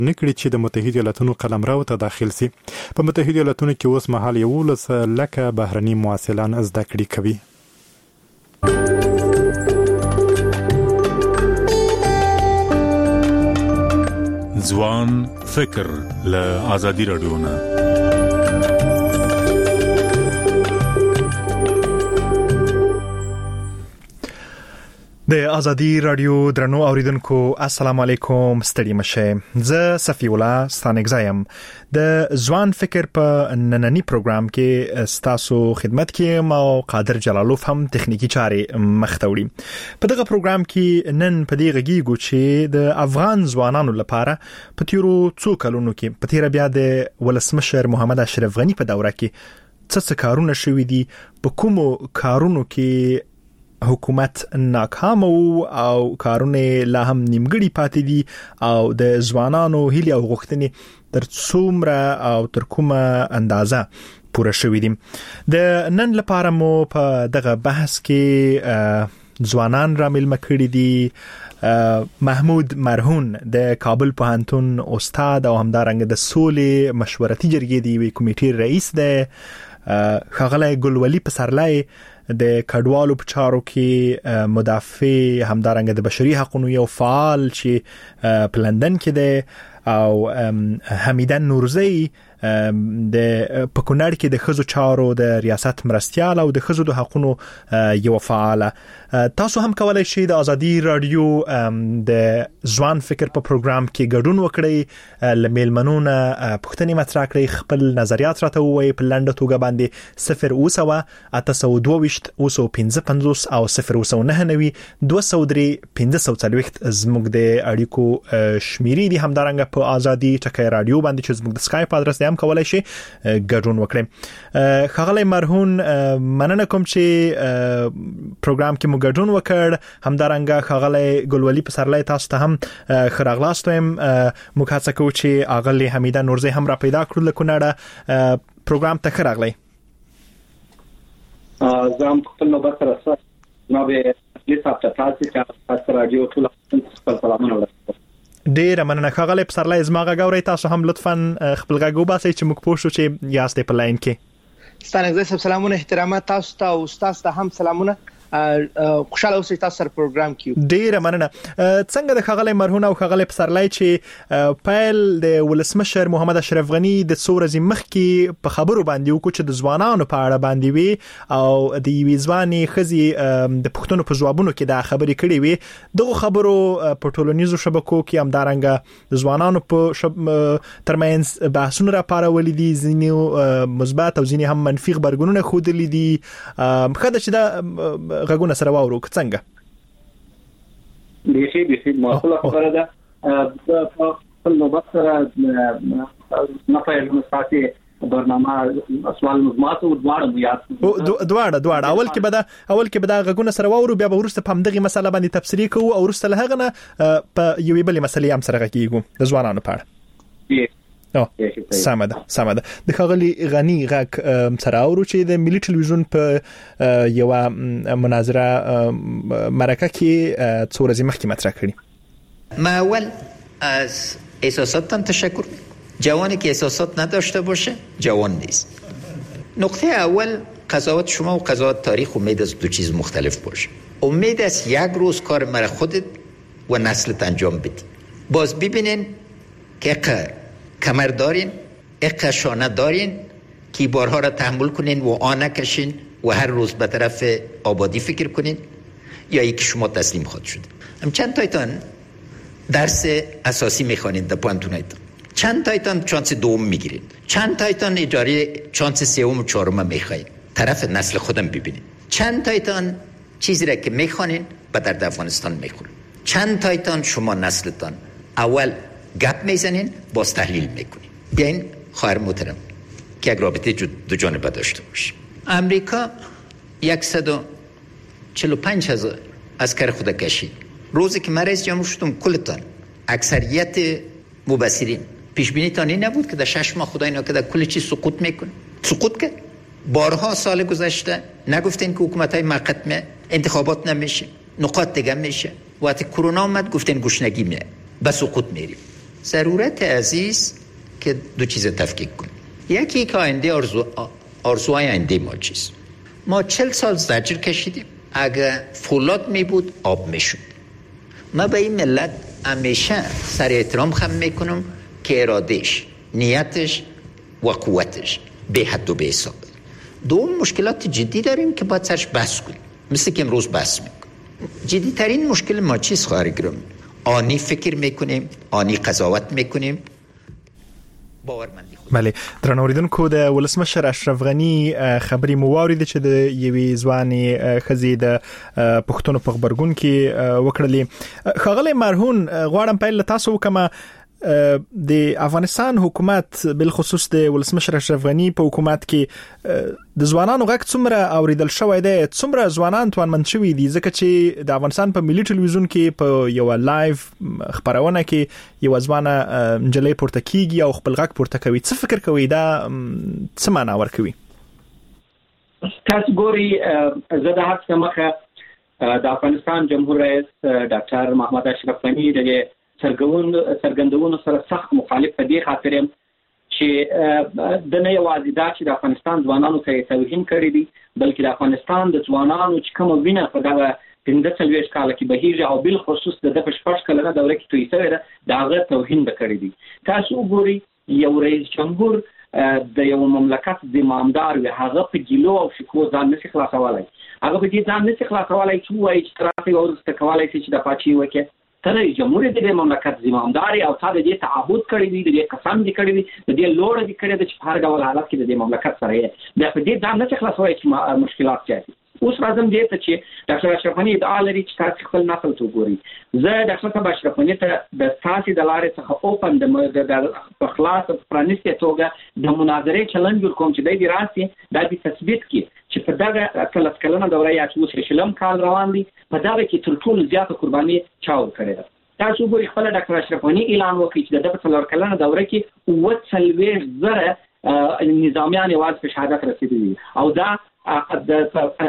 نکړي چې د متحده ایالاتونو قلمرو ته داخل سي. په متحده ایالاتونو کې اوس مهال 11 لکه بهرني مواصلان زده کړې کوي. ځوان فکر له آزادي رادیو نه. د آزادي رادیو درنو اوریدونکو السلام علیکم، ستړي مشه. زه صفی الله ستانګزایم د ځوان فکر په نننی پروګرام کې ستاسو خدمت کې ما قادر جلالوف هم تخنیکی چارې مختوړي. په دغه پروګرام کې نن په دې غږیږو چې د افغان ځوانانو لپاره په تیرو څو کلونو کې په تیر بیا د ولسمشر محمد اشرف غنی په دوره کې څه کارونه شوي دي، په کومو کارونو کې حکومت ناکام او کارونه لا هم نیمګړي پاتې دي او د ځوانانو هیلې او غوښتنې تر څومره او تر کومه اندازه پوره شوي دي. د نن لپاره مو په دغه بحث کې ځوانان را ملمه کړي دي. محمود مرهون د کابل پوهنتون استاد او همدارنګه د سولې مشورتي جرګې دی وی کمیټې رئیس دی. ښاغلی ګلولي پسرلی د کډوالو په چارو کې مدافع همدارنګه د بشري حقوقو یو فعال چې په لندن کې دی، او حمیدن نورزی د پکونړ کې د خزو چارو د ریاست مرستيال او د خزو د حقوقو یو فعال. تاسو هم کولای شئ د آزادي رادیو د ځوان فکر په پروګرام کې ګډون وکړئ، لمیلمنونه پښتني مطرح کړئ، خپل نظریات راته ووایئ په لنډه توګه باندې 0 822 255 او 0 203 زموږ د اړیکو شمیرې دي. همدارنګه په آزادي ټکی رادیو باندې چې زموږ د سکایپ ادرس دی هم کولای شئ ګډون وکړئ. ښاغلی مرهون مننه کوم چې پروګرام کې مو ګډون وکړ. همدارنګه ښاغلی ګلولي پسرلی تاسو ته هم ښه راغلاست وایم. موږ هڅه کوو چې اغلی حمیده نورزی هم را پیدا کړو له کونړه. پروګرام ته ښه راغلی. زه هم خپل نوبت سره جناب اصلي صاحب ته تاسو رادیو ټول خپل سلامونه ورسوم. ډیر مننه ښاغلی پسرلی. زما غږ اورئ، تاسو هم لطفاً خپل غږ وباسئ چې موږ پوه شو چې یاست په لاین کې. ستانګزه صاحب سلامونه، احترامات تاسو ته او استاد ته هم سلامونه. خوشاله اوسئ تاسو سره پروګرام کې. ډیر مننه. څنګه د ښاغلی مرهون او ښاغلی پسرلی چې پیل د ولسمشر محمد اشرف غنی د څو ورځې مخکې په خبرو باندې وکړو چې د ځوانانو په اړه باندې وي او د یوې ځوانې ښځې د پوښتنو په ځوابونو کې دا خبرې کړې وي. دغه خبرو په ټولنیزو شبکو کې همدارنګه د ځوانانو په ترمنځ بحثونه راپارولي دي، ځینې مثبت او ځینې هم منفي خبرګونونه ښودلي دي. خدای چې دا غږونه سره واورو څنګه به معقوله خبره ده. په نوبت سره نه پېژنم ساتي برنامه سوال مزمات او دواړه اول کې به دا غږونه سره واورو، بیا به ورسته په همدغه مسله باندې تفسیری کوو او ورسته له هغه نه په یوې بلې مسلې هم سره غږیږو د ځوانانو په اړه. سمه ده. د ښاغلي غنی غږ سره اورو چې د ملي ټلویزیون په یو مناظره مرکه کې څو ورځې مخکې مطرح کړي. ما اول از احساساتم تشکر. جوانی که احساسات نداشته باشه جوان نیست. نقطه اول قضاوت شما و قضاوت تاریخ امید از دو چیز مختلف باشه. امید از یک روز کار مرا خودت و نسلت انجام بدی. باز ببینین که کمر دارین، اقا شانه دارین که بارها را تحمل کنین و آن نکشین و هر روز به طرف آبادی فکر کنین، یا یکی شما تسلیم خود شد. هم چند تایتان درس اساسی میخوانین در پوانتونایتان، چند تایتان چانس دوم میگیرین، چند تایتان اجاره چانس سوم و چهارم میخواین. طرف نسل خودم ببینین. چند تایتان چیزی را که میخوانین به درد افغانستان میخورین. چند تایتان شما نسلتان اول گپ میزنین باز تحلیل میکنین. بیاین خواهر محترم که یک رابطه دو جانبه داشته باشیم. امریکا 145,000 عسکر خود کشید. روزی که من رئیس جمهور شدم کلتان اکثریت مبصرین پیش بینی تان این نبود که در 6 ماه خدای نکرده کل چیز سقوط میکنه. سقوط کرد. بارها سال گذشته نگفتین که حکومت‌های مقطع انتخابات نمیشه، نقاط دیگه میشه. وقتی کرونا اومد گفتین گشنگی میاد، به سقوط میریم. ضرورت عزیز که دو چیز تفکیک کنیم. یکی که آینده آرزوهای آینده ما چیست. ما 40 سال زجر کشیدیم. اگه فولاد می بود آب می شد. ما به این ملت همیشه سر احترام خم می کنم که ارادهش، نیتش و قوتش به حد و به حساب. دوم مشکلات جدی داریم که باید سرش بحث کنیم، مثل که امروز بحث میکنیم. جدی ترین مشکل ما چیست خواهر گرامی؟ آنی فکر میکنیم، آنی قضاوت میکنیم. باورمندی خود. بله، درنو اوریدونکو د ولسمشر اشرف غنی خبري مو واورید چې د یوې ځواني خزي د پښتون په خبرګون کې وکړلې. خغلی مرهون غواړم په تاسو وکم د افغانستان حکومت بالخصوص د ولسمشر اشرف غنی په حکومت کې د ځوانانو غږ څومره اوریدل شوی دی، څومره ځوانان توانمند شوي دي، ځکه چې د افغانستان په ملي ټلویزیون کې په یو لایف خبرونه کې یو ځوانه نجلۍ پورته کیږي او خپل غږ پورته کوي. څه فکر کوي دا څه معنا ورکوي؟ تاسو ګوري زه د هڅه مخه د افغانستان جمهور رئیس ډاکټر محمد اشرف غنی د څرګندونو سره سخت مخالف په دې خاطر چې د نه یوازې دا چې د افغانستان ځوانانو ته توهین کړی دي، بلکې د افغانستان د ځوانانو چې کوم وینه په دغه 15 کال کې بهیږي او بل خصوص د 15 کلنه دوره کې توی شوی ده، دغه توهین کړی دي. تاسو وګورئ یو رئیس جمهور د یو مملکت د امامدار وي، هغه په ګیلو او شکو ځان نشي خلاصولای، هغه په دې ځان نشي خلاصولای چې وایي چې ترافیک ورسته کولای شي چې د پاچی وکړي. تر جمهوریت د مملکت ذمہداري او تا د دې تعهد کړی دی، د دې قسم دی کړی دی، د دې لوړ دی کړی دی چې په هر ډول حالت کې د مملکت سره یې بیا په دې ځان نه خلاصوي چې مشکلات چي. اوس راځم دې ته چې ډاکټر اشرف غنی د لري چې تاسو خپل نسل ته وګورئ. زه ډاکټر اشرف غنی ته د تاسو د لارې څخه اوپن د خلاص پرانیستي توګه د مناظرې چلنج ورکوم چې د راسي د تثبیت کې چې په دغه کلونه دوره یا چې شلم کال روان دي، په دغه کې تر ټولو زیاته قرباني چاو کړې ده. تاسو ګورئ خپل ډاکټر اشرف غنی اعلان وکړي چې د 40 کلونه دوره کې 40,000 نظامیان یوازې په شهادت رسیدلي او دا د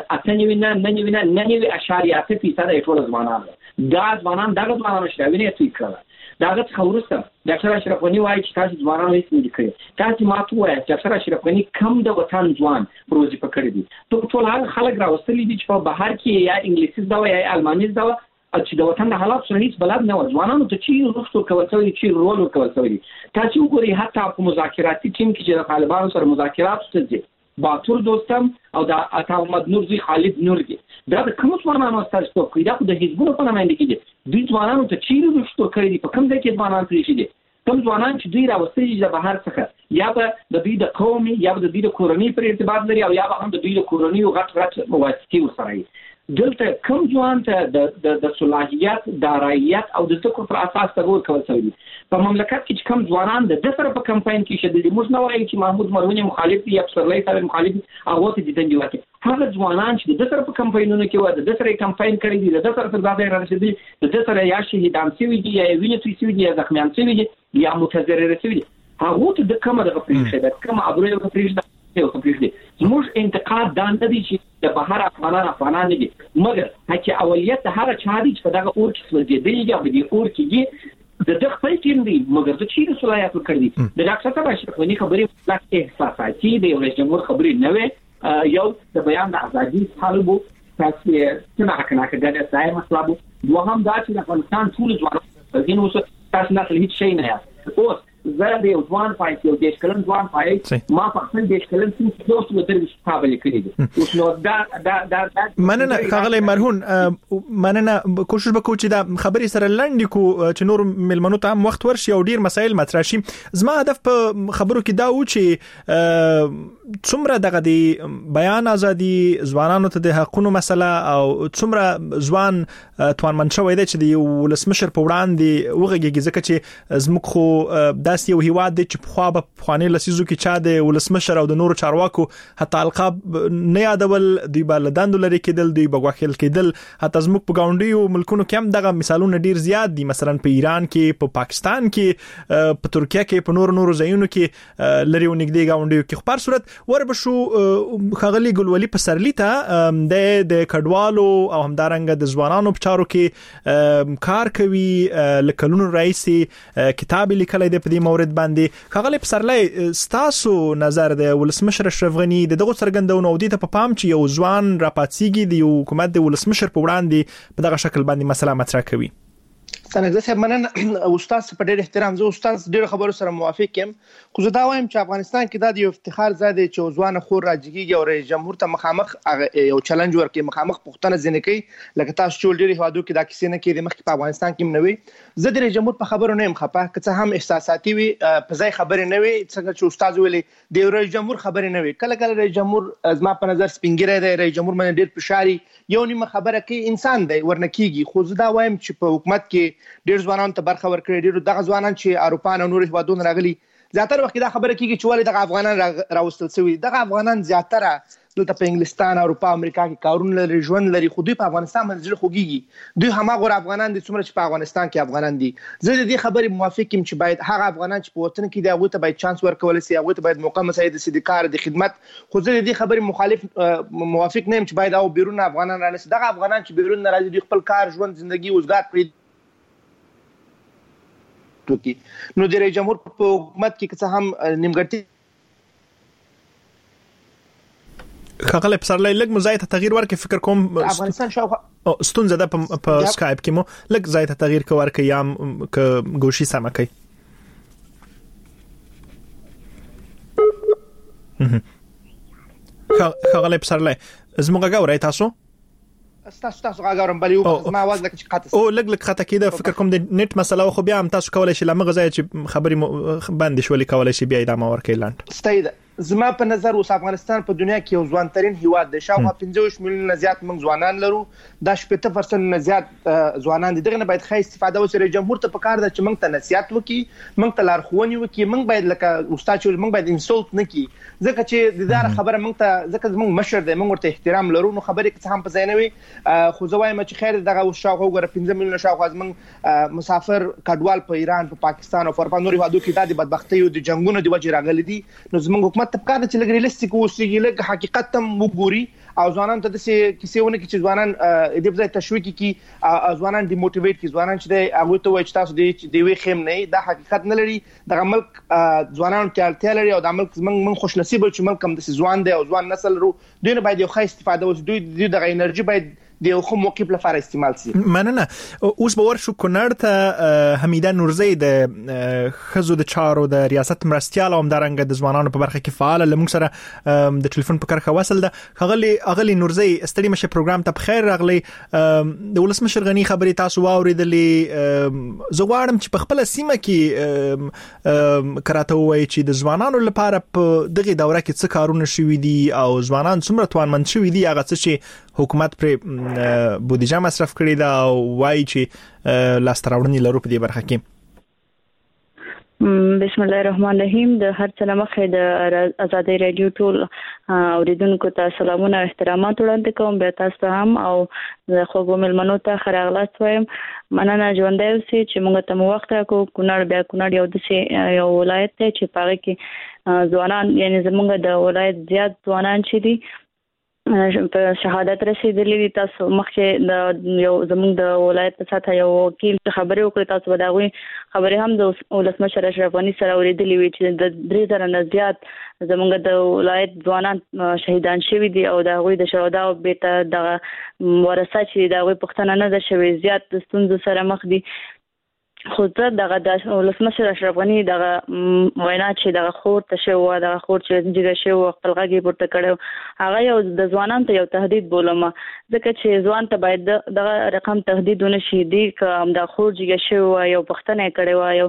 98.8% ټول ځوانان دا ځوانان دغه ځوانانو شاوینه توی کړل. داغه څخه ورسته ډاکټر اشرف غنی وایي چې تاسو ځوانانو هیڅ نه کړی. تاسو ماته وایي چې ډاکټر اشرف غنی کم د وطن ځوان پروژې پکړې دي. ټول هغه خلک راوستلي دي چې په بهر کې یا انګلیسي زده وي یا الماني زده وي چې د وطن د حالات سره هیڅ بلد نه و. ځوانانو ته چې رښتو کول شوی چې رول ورکول شوی. تاسو وګورئ حتی په مذاکراتي ټیم کې چې د طالبانو سره مذاکرات ستځي باتور دوستم او د عطا محمد نورزي خالد نورزي دا د کوم ځوانانو تاسو په دا د حزبونو په نامه کې دي. دوی ځوانانو ته چیرې رښتو کړی دي، په کوم ځای کې ځوانان پریښي دي، کوم ځوانان چې دوی راوستي د بهر څخه یا به د دوی د قومي یا به د دوی د کورنۍ پر ارتباط لري او یا به هم د دوی د کورنۍ او غټ مواسطي ورسره وي. دلته کوم ځوان ته د صلاحیت دارایت او د ذکر پر اساس تغور کول شوی دي. په مملکت کې کوم ځوانان د دسر په کمپاین کې شدید موږ نه وایو چې محمود مرونی مخالف دي یا پسرلی صاحب مخالف دي، هغه ته د دې وایي هغه ځوانان چې د دسر په کمپاینونو کې و د دسر کمپاین کړی دي، د دسر پر ځای رسیدي، د دسر یا شهیدان شوی دي یا وینې توی شوی دي یا زخمیان شوی دي یا متضرر شوی دي، هغه ته د کومه د پریښه د کومه ابرو د پریښه زموږ انتقاد دا نه دی چې د بهر افغانان دي، مګر چې اولویت هغه چا دي چې په دغه اور کې سوځېدلي دي او د اور کې د خپل ټیم دی، مګر د چیرې صلاحیت ورکړي. د ډاکټر اشرف غنی خبرې لاک احساساتي دی، رئیس جمهور خبرې نه وي، یو د بیان د ازادي طالبو تاسو څنګه حقنه کړه ځای مطلب دوهم دا چې د افغانستان ټول ځوانان دین اوس تاسو نه هیڅ شي نه یاست. اوس زه د ځوان پای یو د کلن ځوان پای ما په خپل د کلن څخه دوست متر مستقبل کړی دي. اوس نو دا مننه خغلی مرهون، مننه کوشش وکړو چې دا خبرې سره لاندې کو چې نور ملمنو ته هم وخت ورشي او ډیر مسایل مطرح شي. زما هدف په خبرو کې دا و چې څومره دغه د بیان ازادي ځوانانو ته د حقونو مسله او څومره ځوان توانمن شوی دی چې د ولسمشر په وړاندې وغږیږي، ځکه چې زموږ خو داس یو هیواد چې په خوا په خواني لسیزو کې چا د ولسمشر او د نورو چارواکو حتی القاب نه یادول دی بلداند لري کېدل دی بغوخل کېدل حتی زموږ په گاونډیو ملکونو کې هم دغه مثالونه ډیر زیات دي مثلا په ایران کې په پاکستان کې په ترکیه کې په نورو ځایونو کې لري ونګدي گاونډیو کې خبر صورت ورب شو خغلی ګلولي په سرلی ته د کډوالو او همدارنګ د ځوانانو په چارو کې کار کوي لکلونو رئیسي کتاب لیکلی دی په دې مورد باندې خغلی په سرلی ستاسو نظر د ولسمشر اشرف غنی دغه څرګندونه او د په پام چې یو ځوان راپاتسیږي د حکومت د ولسمشر په وړاندې په دغه شکل باندې مسله مطرح کوي څنګه زه مننه استاد په ډېر احترام زه استاد ډېر خبرو سره موافق یم خو زه دا وایم چې افغانستان کې دا د یو افتخار زده چې ځوان خور راځيږي او رئیس جمهور ته مخامخ یو چیلنج ورکړي مخامخ پښتنه ځنه کوي لکه تاسو چې ډېر هوادو کې دا کیسه نه کوي مخکې په افغانستان کې منوي زه د رئیس جمهور په خبرو نه يم خپه که هم احساساتي وي په ځای خبرې نه وي څنګه چې استاد ویلي د رئیس جمهور خبرې نه وي کله رئیس جمهور زما په نظر سپینګری دی رئیس جمهور باندې ډېر فشاري یو نیمه خبره کوي انسان دی ورنکیږي خو زه دا وایم چې په حکومت کې ډېر ځوانان ته برخه ورکړي ډېر دغه ځوانان چې اروپا او نور هیوادونو راغلي زیاتره وخت دا خبره کیږي چې ولې دغه افغانان راوستل شوی دغه افغانان زیاتره دلته په انګلستان اروپا امریکا کې کارونه لري ژوند لري خو دوی په افغانستان باندې ځل خوږيږي دوی هماغه افغانان دي څومره چې په افغانستان کې افغانان دي زه د دې خبرې موافق یم چې باید هغه افغانان چې په وطن کې دی هغه ته باید چانس ورکول شي هغه ته باید موقع مساعد شي د کار د خدمت خو زه د دې خبرې مخالف موافق نه یم چې باید او بیرون افغانان رانسي دغه افغانان چې بیرون ناراضي دي خپل کار ژوند ژوندۍ وزګار پیدا نو د رئیس جمهور په حکومت کې څه هم نیمګړتیا خغلی په سرلی لږ مزایته تغییر ورکړي فکر کوم افغانستان شاوخوا ستونزه ده په سکایپ کې مو لږ زایته تغییر کوي یا ک ګوشي سم کوي خغلی په سرلی زموږ غوړای تاسو تاسو غاګورم بل یو ما आवाज لکه چې قطع او لګ خطا کېده فکر کوم د نت مسله خو بیا هم تاسو کولای شئ لمغه ځای چې خبري باندې شولې کولای شئ بیا ادامه ورکړئ لاند ستایده زما په نظر اوس افغانستان په دنیا کې یو ځوانترین هیواد دی شاوخوا 15 میلیون زیات موږ ځوانان لرو دا 80% نه زیات ځوانان دي دغه نه باید ښه استفاده وکړي جمهور ته پکار ده چې موږ ته نصيحت وکړي موږ ته لارښوونې وکړي موږ باید لکه استاد چې موږ باید انسولت نه کړي ځکه چې د دار خبره موږ ته ځکه موږ مشر دی موږ ورته احترام لرو نو خبرې که هم په ځای نه وي خو زه وایم چې خیر دغه شاوخوا وګوره 15 میلیون شاوخوا موږ مسافر کډوال په ایران په پاکستان او په نورو هیوادو کې د بدبختۍ او د جنگونو د وجې راغلي دي نو زموږ حکومت ته پکار ده چې ریلیستیک اوسېږي لکه حقیقت هم وګوري او ځوانان ته د کیسې ونه کې چې ځوانان د ځای تشویق کی ځوانان دی موټیویټ کی ځوانان چې هغه ته وایي چې تاسو دی وی خیم نه دا حقیقت نه لري د ملک ځوانان ته اړتیا لري او د ملک من خوش نصیب چې ملک هم د ځوان دی او ځوان نسل رو دوی نه باید یو ښه استفاده وکړي دوی د انرژي باید د خو موقف لپاره استعمال شي مننه اوس به ورشو کونړ ته حمیده نورزی د خزو د چارو د ریاست مرستيال او همدارنګ د ځوانانو په برخه کې فعال لمږ سره د ټلیفون په کرخه وصل ده اغلی نورزی استړي مشه پروګرام ته بخیر راغلی د ولسمشر غنی خبري تاسو واوریدلې زغواړم چې په خپل سیمه کې کراته وای چې د ځوانانو لپاره په دغه دوره کې څه کارونه شوي دي او ځوانان څومره توانمند شوي دي هغه څه چې حکومت پر بودیجه مصرف کړی دا وایي چې لاستراوړنی لرو په دې برخه کې بسم الله الرحمن الرحیم د هر څه مخه د آزادۍ رادیو ټول اوریدونکو ته سلامونه او احترامات وړاندې کوم به تاسو هم او د خوږو ملمنو ته خراغلاس وایم مننه ژوند دی چې موږ ته وخت راکو کونړ بیا کونړ یو د یو ولایت ته چې پاره کې ځوانان یعنی زموږ د ولایت زیات ځوانان چې دي په شهادت رسیدلې دي تاسو مخکې د یو زموږ د ولایت په ساته یو وکیل خبرې وکړې تاسو وداوي خبرې هم د ولسمشر اشرف غنی سره اوریدلې وی چې د 3000 نه زیات زموږ د ولایت ځوانان شهیدان شوي دي او د هغوی د شهدا او بیت د ورثه چې د هغوی پښتنه نه ده شوي زیات د ستونزو سره مخ دي خو دغه د ولسمشر اشرف غنی دغه وینا چې دغه خور ته شو دغه خور چې جګه شو خپل غږی پورته کړو هغه یو د ځوانان ته یو تهدید بولم ځکه چې ځوان ته باید دغه رقم تهدید ونه شي دی کوم د خور جګه شو یو پښتنه کړي وایو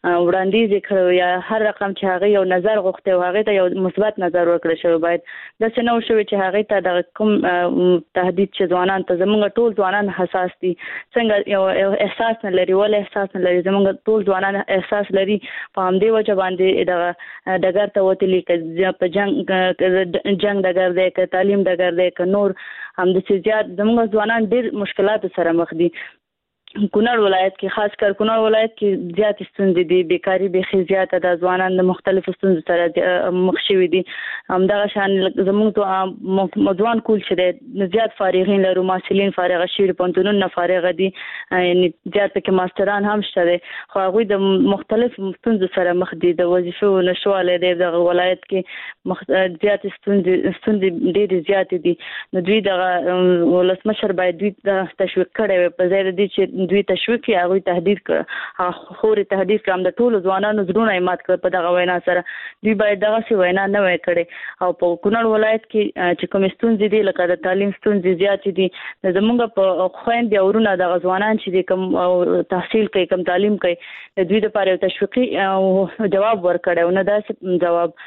وړاندیز کړو یا هر رقم چې هغه یو نظر غوښته او هغه ته یو مثبت نظر ورکړل شوی باید د سينو شوی چې هغه ته د کوم تهدید چې ځوانان ته زموږ ټول ځوانان حساس دي څنګه یو احساس نه لري ول احساس نه لري زموږ ټول ځوانان احساس لري په همدې وجه باندې د ډګر ته وتلی چې په جنگ ډګر دی که تعلیم ډګر دی که نور هم د زیات زموږ ځوانان ډېر مشکلات سره مخ دي کونړ ولایت کې خاص کر کونړ ولایت کې زیات ستونزې دي بیکاری به زیاته د ځوانان د مختلفو ستونزو سره مخ شوي دي همدغه شان زموږ ځوان کول چې د زیات فارغین لرو ماسلین فارغ شوي پونتونون نه فارغ دي یعنی زیات کې ماستران هم شته خو هغه د مختلف ستونزو سره مخ دي د وظیفو نشواله د ولایت کې زیات ستونزې ډېرې زیات دي نو دوی د ولسمشر باید دوی تشویق کړي په ځای د چې دوی تشویق یا غوي تهدید کړ خوري تهدید کوم د ټولو ځوانانو زړونه مات کړ په دغه وینا سره دوی باید دغه سی وینا نه وای کړي او په کونړ ولایت کې چې کوم ستونزې دي لکه د تعلیم ستونزې زیات دي زمونږ په خويند یا ورونه د ځوانان چې کوم تحصیل کوي کوم تعلیم کوي د دوی لپاره تشویقي جواب ورکړي او نه داسې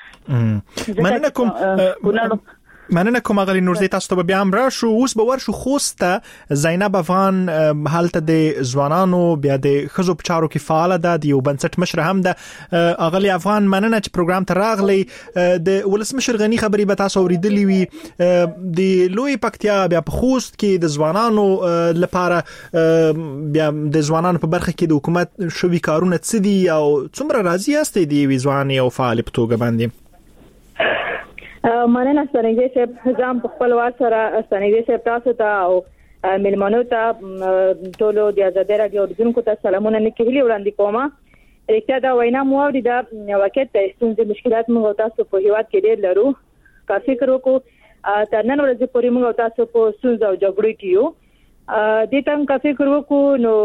جواب مننه کوم غلی نورزی تاسو ته بیا هم راشو اوس به ورشو خوسته زینب افغان حالت د ځوانانو بیا د خزو په چارو کې فعال ده د یو بنسټ مشر هم ده اغلی افغان مننه چې پروګرام ته راغلی د ولسمشر غنی خبري به تاسو اوریدلې وي د لوی پکتیا بیا په خوست کې د ځوانانو لپاره بیا د ځوانانو په برخه کې د حکومت شوي کارونه څه دي او څومره راضي یاستئ د وی ځوان او فعال په توګه باندې مننه ستنګي چې ځم په خپل وار سره ستنګي چې تاسو ته او ملمنو ته ټولو د آزادۍ رادیو اوریدونکو ته سلامونه نکهلي وړاندې کوم رښتیا دا وینا مو اوریدا وخت ته ستونزې مشکلات موږ تاسو په هیواد کې ډېر لرو کافي فکر وکړو تر نن ورځې پورې موږ تاسو په ستونزو او جګړو کې یو د تم کافي فکر وکړو نو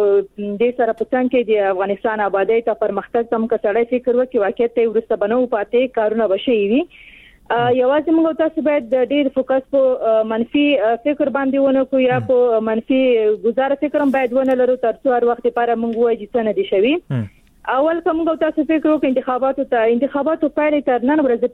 د سره په څنګه کې د افغانستان آبادی ته پرمختګ تم کړي فکر وکړي واقعیت ته ورسته بنو پاتې کارونه بشي وي یوازې موږ تاسو باید ډېر فوکس په منفي فکر باندې ونه کو یا په منفي گزاره فکر هم باید ونه لرو تر څو هر وخت لپاره موږ وایي چې څه نه دي شوي اول کوم تاسو فکر وکړئ انتخاباتو پایلې تر نن ورځې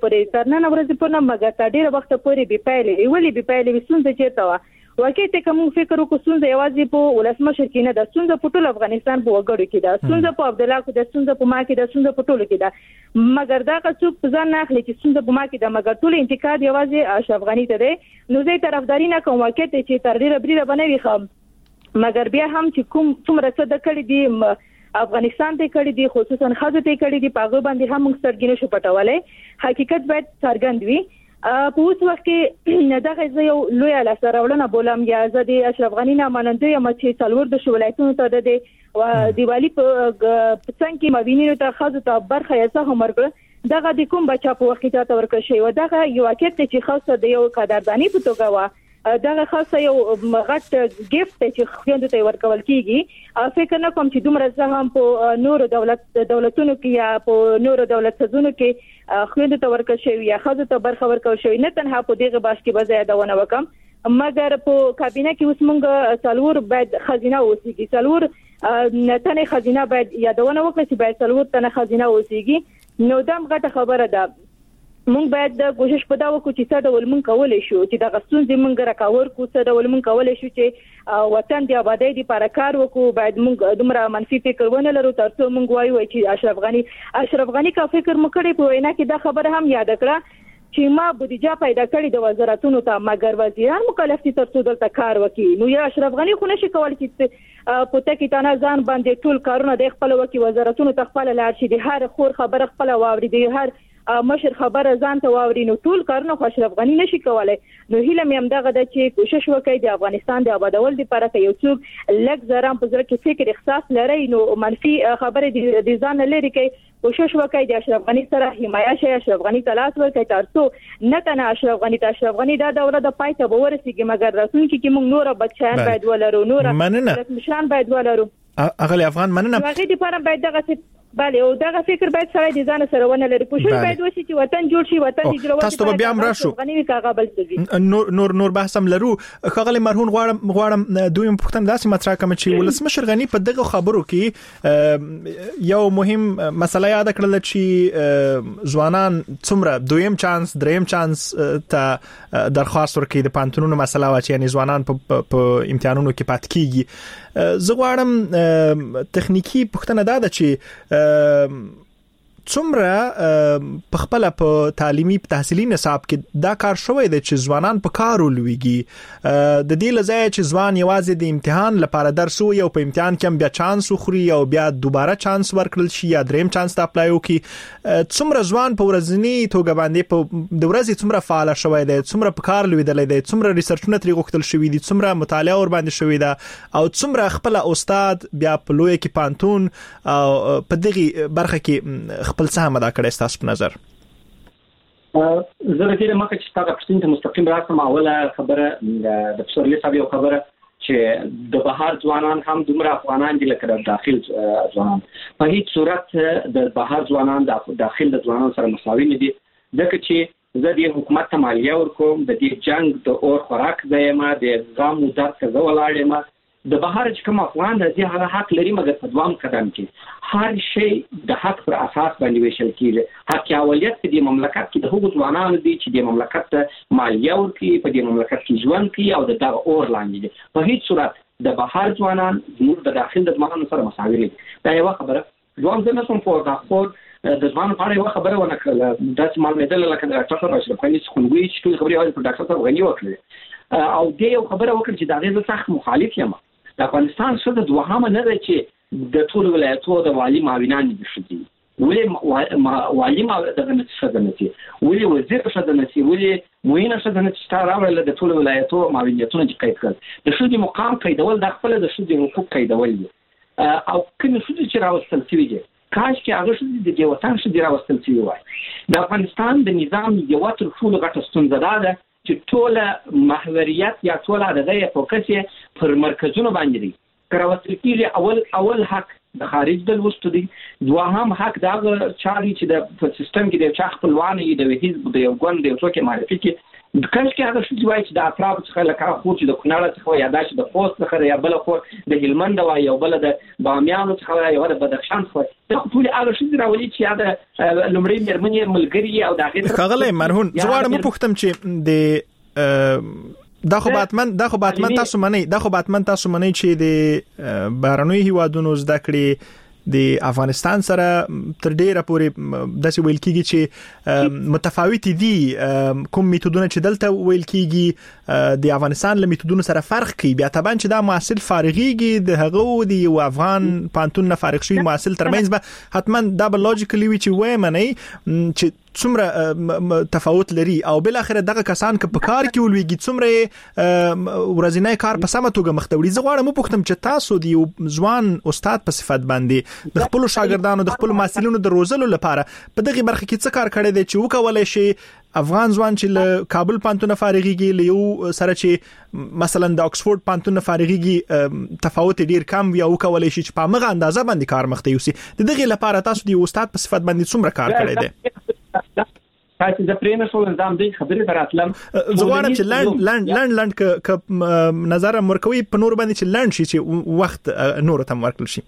پورې مګر تر ډېر وخت پورې به پایلې څنګه چیرته و واقعي ته کوم فکر وکړو څنګه یوازې په ولسمشر کې نه د څنګه په ټول افغانستان په وګړو کې دا څنګه په عبد الله کې دا څنګه په ما کې دا څنګه په ټولو کې دا مګر دا څوک په ځان نه اخلي چې څنګه په ما کې دا مګر ټول انتقاد یوازې اشرف غنی ته دی نو زه طرفداري نه کوم واقعي ته چې تر ډیره بریده بنوي خم مګر بیا هم چې کوم څومره څه د کړي دي افغانستان ته کړي دي خصوصا خزه ته کړي دي پاغه باندې هم موږ سترګینه شو پټولای حقیقت باید څرګند وي په اوس وخت کې دغه ځای یو لوی لاسراولنه بولم یا زدي اشرف غنی نه ماننده یم چې څلور د ولایتونو ته د دیوالي په څنګه کې مبینینو ته خاصه ته برخه یې څه همرګ دغه د کوم بچا په وخت ته ورکړ شي و دغه یو واقعیت چې خاصه د یو قدردانی په توګه و دغه خاصه یو غټ گیفت چې خويندو ته ورکول کیږي فکر نه کوم چې دومره زه هم په نور دولتونو کې یا په نور دولتونو کې خويندو ته ورکول شي یا خاصه ته برخه ورکول شي نه تنها په دغه باش کې بزیادونه وکم مګر په کابینه کې اوس موږ څلور باید خزینه اوسېږي څلور تنه خزینه باید یادونه وکړي چې باید څلور تنه خزینه اوسېږي نو دم غټه خبره ده مونږ باید د کوشش په دا وکړو چې څه ډول مونږ کولای شو چې د غستونځي مونږ راکاور کو څه ډول مونږ کولای شو چې وطن دی آبادی دی لپاره کار وکړو باید مونږ دومره منفي فکر ونه لرو ترڅو مونږ وایو چې اشرف غنی کا فکر مکړي په وینا کې دا خبره هم یاد کړه چې ما بودیجه پیدا کړې د وزارتونو ته مګر وزیران مکلف دي ترڅو دلته کار وکړي نو یا اشرف غنی خو نشي کولای چې په تکي تنه ځان باندې ټول کارونه د خپل وکي وزارتونو ته خپل لاړ شي د هر خور خبره خپل واوري د هر مشر خبره ځان ته واوري نو ټول کارونه خو اشرف غنی نشي کولای نو هیله مې هم دغه د چې کوشش وکړي د افغانستان د آبادول لپاره کې یو څوک لږ زرام په ځکه فکر احساس لري نو منفي خبره د ځان لري کې کوشش وکړي د اشرف غنی سره حمایت شي اشرف غنی تلاش وکړي ترڅو نه تنه اشرف غنی دا دوره د پایته به ورسیږي مګر راتلونکي کې موږ نور بچیان باید ولرو نور مشران باید ولرو اغلی افغان مننه هغه لپاره باید دغه bale او دغه فکر باید سره د ځان سره ونه لري کوشش باید وشي چې وطن جوړ شي وطن د جوړولو تاسو ته بیا هم راشو نور بحثم لرو خغلی مرهون غواړم دویم پوښتنه داسې مطرح کوم چې ولسمشر غنی په دغه خبرو کې یو مهم مسله یاد کړل چې ځوانان څومره دویم چانس دریم چانس ته درخواست ورکړي د پانتونونو مسله واچي یعنی ځوانان په امتحانونو کې پات کیږي زه غواړم تخنیکی پوښتنه دا ده چې څومره په خپل په تعلیمي تحصیلي نصاب کې دا کار شوی دی چې ځوانان په کار ولويږي د دې لزای چې ځوان یوازې د امتحان لپاره درس او په امتحان کې بیا چانس خوري او بیا دوباره چانس ورکړل شي یا دریم چانس ته اپلای وکړي څومره ځوان په ورځنی توګه باندې په د ورځې څومره فعال شوی دی څومره په کار لویدل دی څومره ریسرچونه تری غوښتل شوی دي څومره مطالعه ور باندې شوی ده او څومره خپل استاد بیا په لوی کې پانتون او په دغه برخه کې خپل سهم ادا کړی تاسو په نظر زه د مخکې چې تاسو پښتون ته مستقیم راځم اوله خبره د پسورلي صاحب یو خبره چې د بهر ځوانان هم دومره افغانان دي لکه د داخل ځوانان په هیڅ صورت د بهر ځوانان د داخل د ځوانانو سره مساوي نه دي ځکه چې زه د حکومت ته مالیه ورکوم د دې جنگ د اور خوراک ځایما د غامو درس زه ولاړم د بهر چې کوم افغان راځي هغه حق لري مګر په دوام قدم کې هر شی د حق پر اساس باندې ویشل کیږي حق اولیت په دې مملکت کې د هغو ځوانانو دي چې د مملکت ته مالیه ورکړي په دې مملکت کې ژوند کوي او د دغه اور لاندې دي په هیڅ صورت د بهر ځوانان زموږ د داخل د ځوانانو سره مساوي دي دا یو خبره دوام زه نشم په تاسو د ځوانانو په اړه یو خبره ونه کړل داسې معلومات لکه د ډاکټر اشرف غنی څخه چې ټول خبرې اول په ډاکټر غنی وکړي او دې یو خبره وکړي چې دا غیر سخت مخالف یم د افغانستان څخه د دوهمه نه دی چې د ټول ولایتونو د والی معاونان دي شدي ولې والی ما دغه څه نه دي ولې وزیر څه نه دي ولې موینه څه نه دي راوړل د ټول ولایتونو معاونیتونه چې قید کړل د شودي مقام قیدول د خپل د شودي حقوق قیدول دي او کنه شودي چې راوستل شوی دي کاش کې هغه شودي د وطن شودي راوستل شوی وای د افغانستان د نظام یو تر ټولو غټه ستونزه ده چې ټول محوریت یا ټول عددیه فوکس پر مرکزونو باندې دي کراوستل کېږي اول حق د خارج د لوستو دي دوهم حق دا چاري چې د سیستم کې د چا خپلوانه د حزب د یو ګوند د یو څوک معرفي کې د کله کې هغه شې وایي چې د اطراف څخه لکه خو چې د کونړ څخه یا داش د خوست څخه یا بل خو د هلمند وایي او بل د بامیان څخه یا د بدخشان څخه دا ټول هغه شې راولي چې دا لمړی مرمنې ملګری او دغه خغله مرهون زوړ مو پختم چې د دا خو باتمن تاسو منئ چې د بهرنوي هیوادونو زده کړې د افغانستان سره تر ډیره پورې داسې ویل کیږي چې متفاوت دي کوم میتودونه چې دلته ویل کیږي د افغانستان له میتودونو سره فرق کوي بیا طبعا چې دا محصل فارغيږي د هغه دی او افغان پانتون نه فارغ شوی محصل ترمنځ به حتما دا به لوجیکلی وي چې وای منئ چې څومره تفاوت لري او بل اخر دغه کسان که په کار کې ولويږي څومره ورځنی کار په سمه توګه مختوړي زه غواړم پوښتم چې تاسو دی ځوان استاد په صفت باندې د خپل شاګردانو د خپل محصلینو د روزلو لپاره په دغه برخه کې څه کار کړی دی چې وکولای شي افغان ځوان چې له کابل پانتون فارغيږي له یو سره چې مثلا د اکسفورد پانتون فارغيږي تفاوت ډیر کم وي او وکولای شي چې په مغه اندازه باندې کار مخته یوسي دغه لپاره تاسو دی استاد په صفت باندې څومره کار کړی دی تاسو د پرېنه شو نظام دی خبرې دراتلم زغوانم چې لند ک نظر مرکوي په نور باندې چې لند شي چې وخت نور تم ورکل شي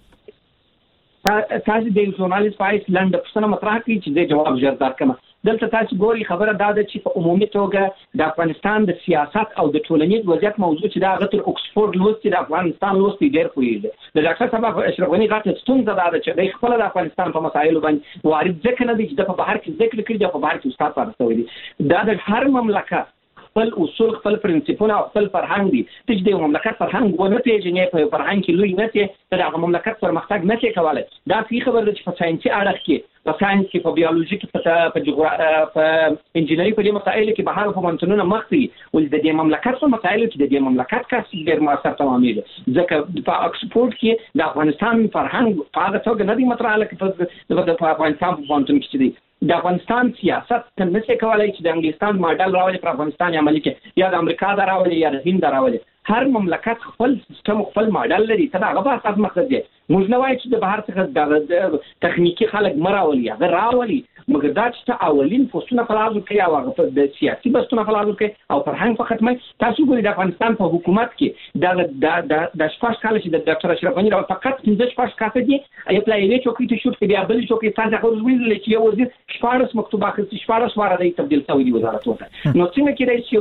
تاسو د ژورنالیست پایس لند پښتنه مطرح کی چې د جواب ژر درکمه دلته تاسو ګوري خبره دا ده چې په عمومي توګه د افغانستان د سیاست او د ټولنیز وضعیت موضوع چې دا غتر اکسفورد لوستي د افغانستان لوستي ډېر خوېږي د ډاکټر صاحب اشرف غنی غاټه ستونزه ده چې د خپل د افغانستان په مسایلو باندې وارد ځکه نه دي چې د بهر کې ذکر کړي د بهر کې استاد پاتې دي دا د هر مملکت خپل اصول خپل پرنسپونه او خپل فرهنګ دي چې د مملکت فرهنګ ونه پیژنې په فرهنګ کې لوی نه چې د مملکت پرمختګ نه کوي کولای دا څه خبره ده چې په ساينسي اړه کې په ساينس کې په بیولوژي کې په جغرافیه په انجینری په دې مسایلو کې بهر په منځونو مخکې ول د دې مملکت په مسایلو کې د دې مملکت کس ډېر موثر تمامېږي ځکه په اکسفورد کې د افغانستان فرهنګ په هغه توګه نه دی مطرح لکه په افغانستان په منځونو کې دي د افغانستان سیاست څنګه کولای چې د انګلستان ماډل راولي پر افغانستان عملي کې یا د امریکا دا راولي یا د هند راولي هر مملکت خپل سیستم خپل ماډل لري ته هغه په اساس مقصد دی موږ نه وایو چې د بهر څخه د تخنیکی خلک مراولي هغه راولي مګر دا چې اولین فصلونه فلازو کوي او هغه د سیاسي بستونه فلازو کوي او فرهنګ فقط مې تاسو ګورئ د افغانستان په حکومت کې د شپږ کال چې د ډاکټر اشرف غنی راو فقط 15 کاته دي یو پلای چوکۍ ته شوټ کوي بل چوکۍ تاسو خو ویل چې یو وزیر شپږ مکتوب اخیستي شپږ واره دی تبدیل شوی دی وزارت ته نو څنګه کېدای شي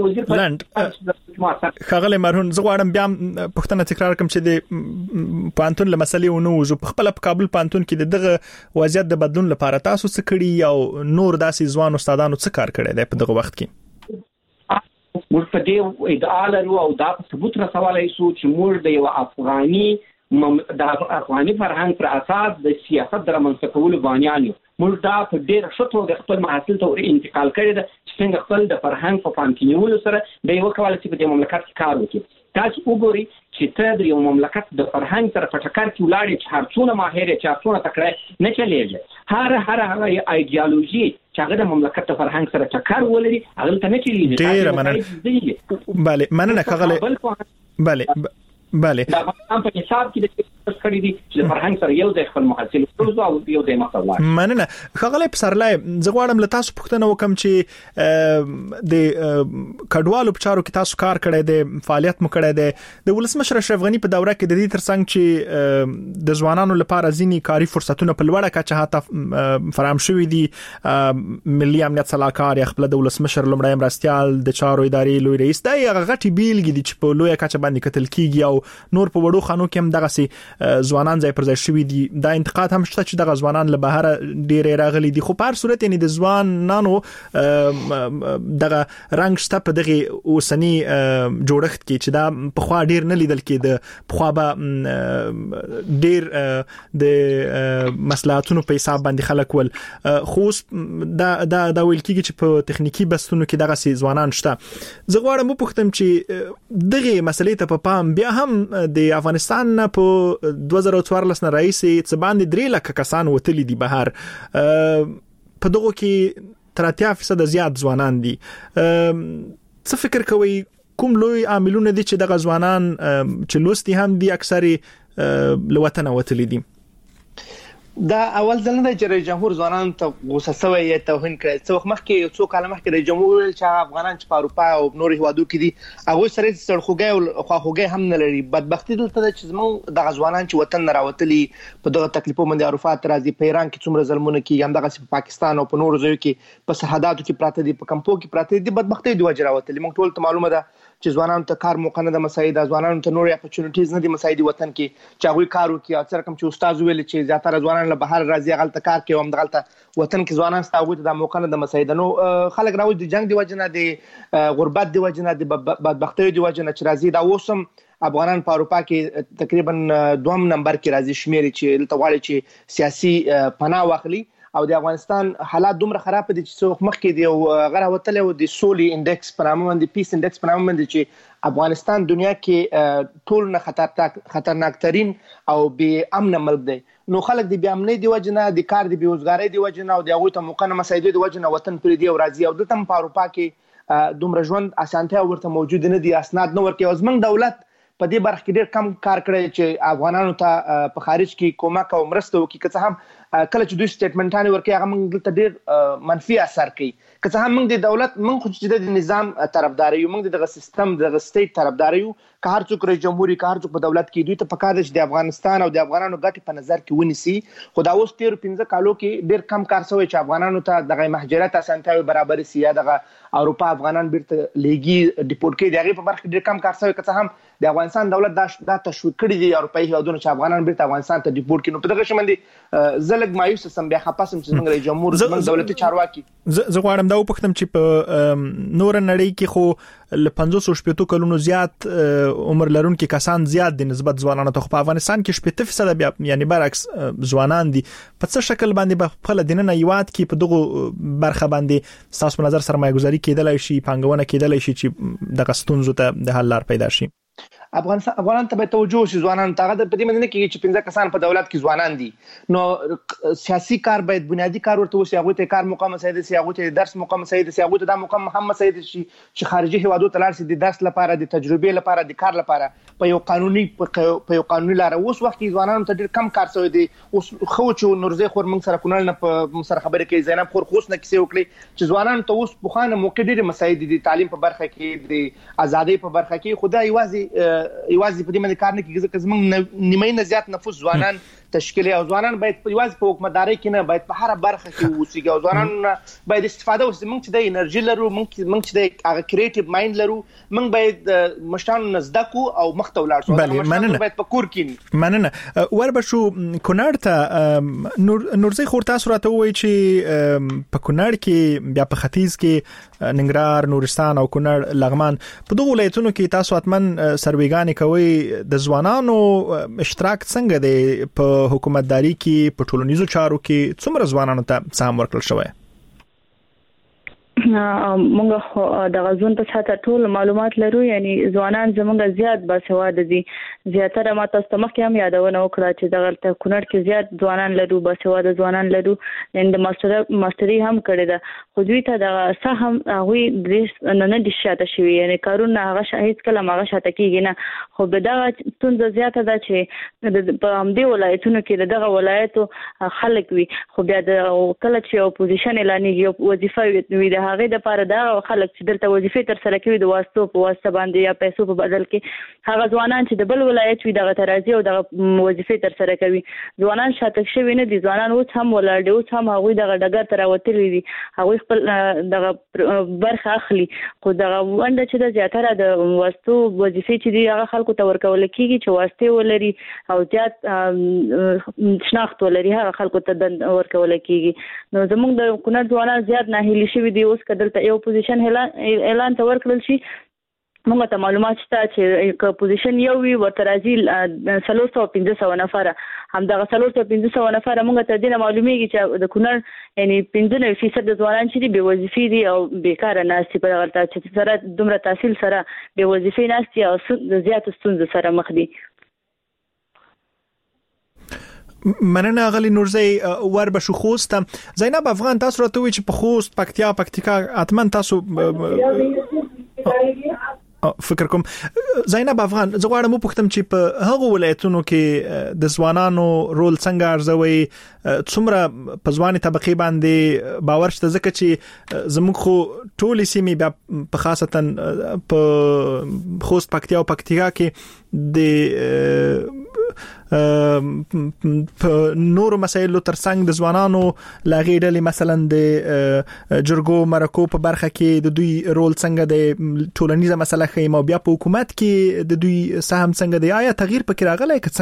وزیر خغل مرهون زغوارم بیا پښتنه تکرار کوم چې د پانتون له مسلې ونو زو په خپل په کابل پانتون کې دغه وضعیت د بدلون لپاره تاسو څه کړی او نور داسې ځوان استادانو څه کار کړی دی په دغه وخت کې موږ په دې ادعا لرو او دا ثبوت رسولای شو چې موږ د یو افغاني فرهنګ پر اساس د سیاست د رامنځته کولو بانیان یو موږ دا په ډېر ښه توګه خپل محصول ته انتقال کړی دی چې څنګه خپل د فرهنګ په پام کې نیولو سره د یو کولای چې په دې مملکت کې کار وکړي تاسو وګورئ چې ته د یو مملکت د فرهنګ سره په ټکر کې ولاړې چې هرڅونه ماهر چې هرڅونه تکړه نه چلیږي هر ایديولوژي چې هغه د مملکت د فرهنګ سره ټکر ولري هغه ته نه چلیږي ډېر مننه بله مننه خغله بله دا په حساب کې د کړی دي چې فرهنګ سره یو د خپل محصول پروژه او یو د مخاطب مننه خغله پسرلای زغواړم له تاسو پوښتنه وکم چې د کډوالو په چارو کې تاسو کار کړی دی فعالیت مو کړی دی د ولسمشر اشرف غنی په دوره کې د دې ترڅنګ چې د ځوانانو لپاره ځینی کاري فرصتونه په لوړه کچه هاته فراهم شوې دي ملي امنیت صلاحکار خپل د ولسمشر لمړی مرستيال د چارو ادارې لوی رئیس دی هغه غټي بیلګي دي چې په لویه کچه باندې کتل کیږي او نور په وړو خانو کې هم دغه سي ځوانان ځای پر ځای شوي دي دا انتقاد هم شته چې دغه ځوانان له بهر ډېر راغلي دي خو په هر صورت یعنی د ځوانانو دغه رنګ شته په دغه اوسنی جوړښت کې چې دا په خوا ډېر نه لیدل کېده په خوا به ډېر د مصلحتونو په حساب باندې خلک ول خو دا ویل کېږي چې په تخنیکی بستونو کې دغه سي ځوانان شته زه غواړم وپوښتم چې دغه مسلې ته په پام بیا هم د افغانستان په 2014 نه راځي چې باندې 3 لک کسان وتلي دي بهر په دغه کې 30% زیات ځوانان دي څه فکر کوي کوم لوی عاملونه دي چې دغه ځوانان چې لوستي هم دي اکثري لوطن وتلي دي دا اول ځل نه چې رئیس جمهور ځوانان ته غوسه شوی یا توهین کړي څو مخکې یو څو کاله مخکې رئیس جمهور چې افغانان چې په اروپا او نور هیوادو کې دي هغه سره سړخوګي او خواخوګي هم نه لري بدبختی دلته چې زموږ د ځوانان چې وطن نه راوتلي په دغه تکلیفو باندې عرفات راځي په ایران کې څومره ظلمونه کې هم دغه په پاکستان او په نور ځایو کې په سرحداتو کې پراته دي په کمپو کې پراته دي بدبختی دی وجه راوتلي موږ ټول ته معلومه ده چې ځوانانو ته کار موقع نه د مساعده ځوانانو ته نور اپورچونټیز نه دي مساعدي وطن کې چې هغه کار وکړي او څنګه چې استاد ویل چې زیاتره ځوانان له بهر راځي غلطه کار کوي هم غلطه وطن کې ځوانان ستاسو ته د موقع نه د مساعده نو خلک راوځي د جنگ دی وجنه د غربت دی وجنه د بدبختی دی وجنه چې راځي دا اوسم افغانان په اروپا کې تقریبا 2 نمبر کې راځي شمیر چې لتهواړي چې سیاسي پناه واخلي او د افغانستان حالات دومره خراب دي چې څوک مخکې دی غره وتل او د سولي انډکس په نامه باندې پیس انډکس په نامه باندې چې افغانستان دنیا کې ټول نه خطرناک ترين او بې امن ملک دی نو خلک د بې امنۍ دی وجنه د کار د بیروزګاری دی وجنه او د هغه ته موقع نه مساعده دی وجنه وطن پر دی او راځي او دلته په اروپا کې دومره ژوند اسانتیا ورته موجود نه دي اسناد نه ورکي او زمنګ دولت په دې برخه کې ډېر کم کار کړی چې افغانانو ته په خارج کې کومک او مرسته وکړي که څه هم کله چې دوی سټیټمنټونه ورکړي هغه موږ دلته ډېر منفي اثر کوي که څه هم موږ د دولت موږ خو چې د نظام طرفدار یو موږ دغه سیستم دغه سټیټ طرفدار یو که هر څوک رئیس جمهوریت که هر څوک په دولت کې دوی ته پکار دي چې د افغانستان او د افغانانو ګټې په نظر کې ونیسي خو دا اوس 15 کالو کې ډېر کم کار شوی چې افغانانو ته دغه مهاجرت اسانتیاوي برابر سي یا دغه اروپا افغانان بیرته لېږي ډیپورټ کوي دغه په برخه ډېر کم کار شوی که څه هم د افغانستان دولت دا تشویق کړی دی اروپایي هیوادونو چې افغانان بیرته افغانستان ته ډیپورټ کړي نو په دغه شمندي زلګ مایوس سم بیا خپاسم چې څنګه رئیس جمهور زموږ دولتي چارواکي زه غواړم دا وپوښتم چې په نور نړۍ کې خو ل 500 کلونو زیات عمر لرونکي کسان زیات دي نسبت ځوانانو ته په افغانستان کې 70% بیا یعنی برعکس ځوانان دي په څه شکل باندې په خپل دینه یوات کې په دغه برخه باندې تاسو په نظر سرمایه گذاري کېدلای شي پانګونه کېدلای شي چې د غستونزو ته د حل لار پیدا شي افغانان ته به توجه شي ځوانان ته د پدې مدینه کې چې 15 کسان په دولت کې ځوانان دي نو سیاسي کار باید بنیادی کار ورته وشي هغه ته کار مقام مساعده سي هغه ته درس مقام مساعده سي هغه ته د مقام محمد مساعده شي چې خارجي هوادو ته لاړ شي د درس لپاره د تجربه لپاره د کار لپاره په یو قانوني لار اوس وخت کې ځوانانو ته ډېر کم کار شوی دی اوس خو چې نورزه خور موږ سره کونل نه په سره خبرې کوي زینب خور خوښ نه کیسه وکړي چې ځوانانو ته اوس په خانه موقع ډېر مساعده دي تعلیم په برخه کې د ازادۍ په برخه کې خدای یوازې په دې باندې کار نه کوي ځکه زموږ نیمه نه زیات نفوس ځوانان تشکیل او ځوانان باید یوازې په حکومتداري کې نه باید په هر برخه کې اوسېږي او ځوانان باید استفاده وکړي موږ چې د انرژي لرو موږ چې د هغه کریټیو مایند لرو موږ باید مشتان نزدکو او مخته ولاړ شو مننه باید په کور کې مننه وربشو کونړ ته نورزي خور تاسو راته وایي چې په کونړ کې بیا په ختیځ کې ننګرهار نورستان او کونړ لغمان په دغه ولایتونو کې تاسو اتمن سرویګانې کوي د ځوانانو اشتراک څنګه دی په حکومتداري کې په ټولنیزو چارو کې څومره ځوانانو ته سهم ورکړل شوی موږ د غزون په ساته ټول معلومات لرو یعنی ځوانان زموږ زیات باسواده دي زیاتره ما تاسو ته مخکې هم یادونه وکړه چې دغه کونړ کې زیات ځوانان لرو باسواده ځوانان لرو د ماستري هم کړې ده خو دوی ته د سهم هغه نه دي شاته شوی یعنی کارونه هغه شاهد کله هغه شاته کیږي نه خو به دا ستونزه زیاته ده چې په همدې ولایتونو کې دغه ولایتو خلک وي خو بیا د کله چې اپوزیشن اعلانېږي وظیفه وي هغه د پاره دا خلک چې دلته وظیفې تر سره کوي د واسطو په واسطه باندې یا پیسو په بدل کې هغه ځوانان چې د بل ولایت وي دغه ترازی او دغه وظیفې تر سره کوي ځوانان شاته شوی نه دي ځوانان اوس هم ولاړ دي اوس هم هغه دغه ډګر تر وتلی دي هغه خپل دغه برخه اخلي خو دغه ونده چې د زیاتره د واسطو وظیفې چې دي هغه خلکو ته ورکول کیږي چې واسطه ولري او زیات شناخت ولري هغه خلکو ته ورکول کیږي نو زموږ د کونړ ځوانان زیات ناهیلي شوي دي اوس کدلته یو پوزیشن اعلان ته ورکړل شي موږ ته معلومات شته چې پوزیشن یو وی ورته راځي 315 نفر هم دغه 315 نفر موږ ته دینه معلومیږي چې د کونړ یعنی 15% د ځوانان چې به وظیفې دي او بیکاره ناشتي په غلطه چې سره دومره تحصیل سره به وظیفې ناشتي او زیات ستونزې سره مخ دي مننه غلی نورزی وربشو خوست زینب افغان تاسو راته وی چې په خوست پکتیکا اتمن تاسو فکر کوم زینب افغان زه غواړم وپوښتم چې په هغه ولایتونو کې د ځوانانو رول څنګه ارزوي څومره په ځواني طبقه باندې باور شته ځکه چې زموږ خو ټولې سیمې بیا په خاصتا په خوست پکتیا کې د نور مسایلو ترڅنګ د ځوانانو لاغې ډلې مثلا د جرګو مرکو په برخه کې د دوی رول څنګه د ټولنیزه مسله خیم او بیا په حکومت کې د دوی سهم څنګه دی آیا تغییر پکې راغلی که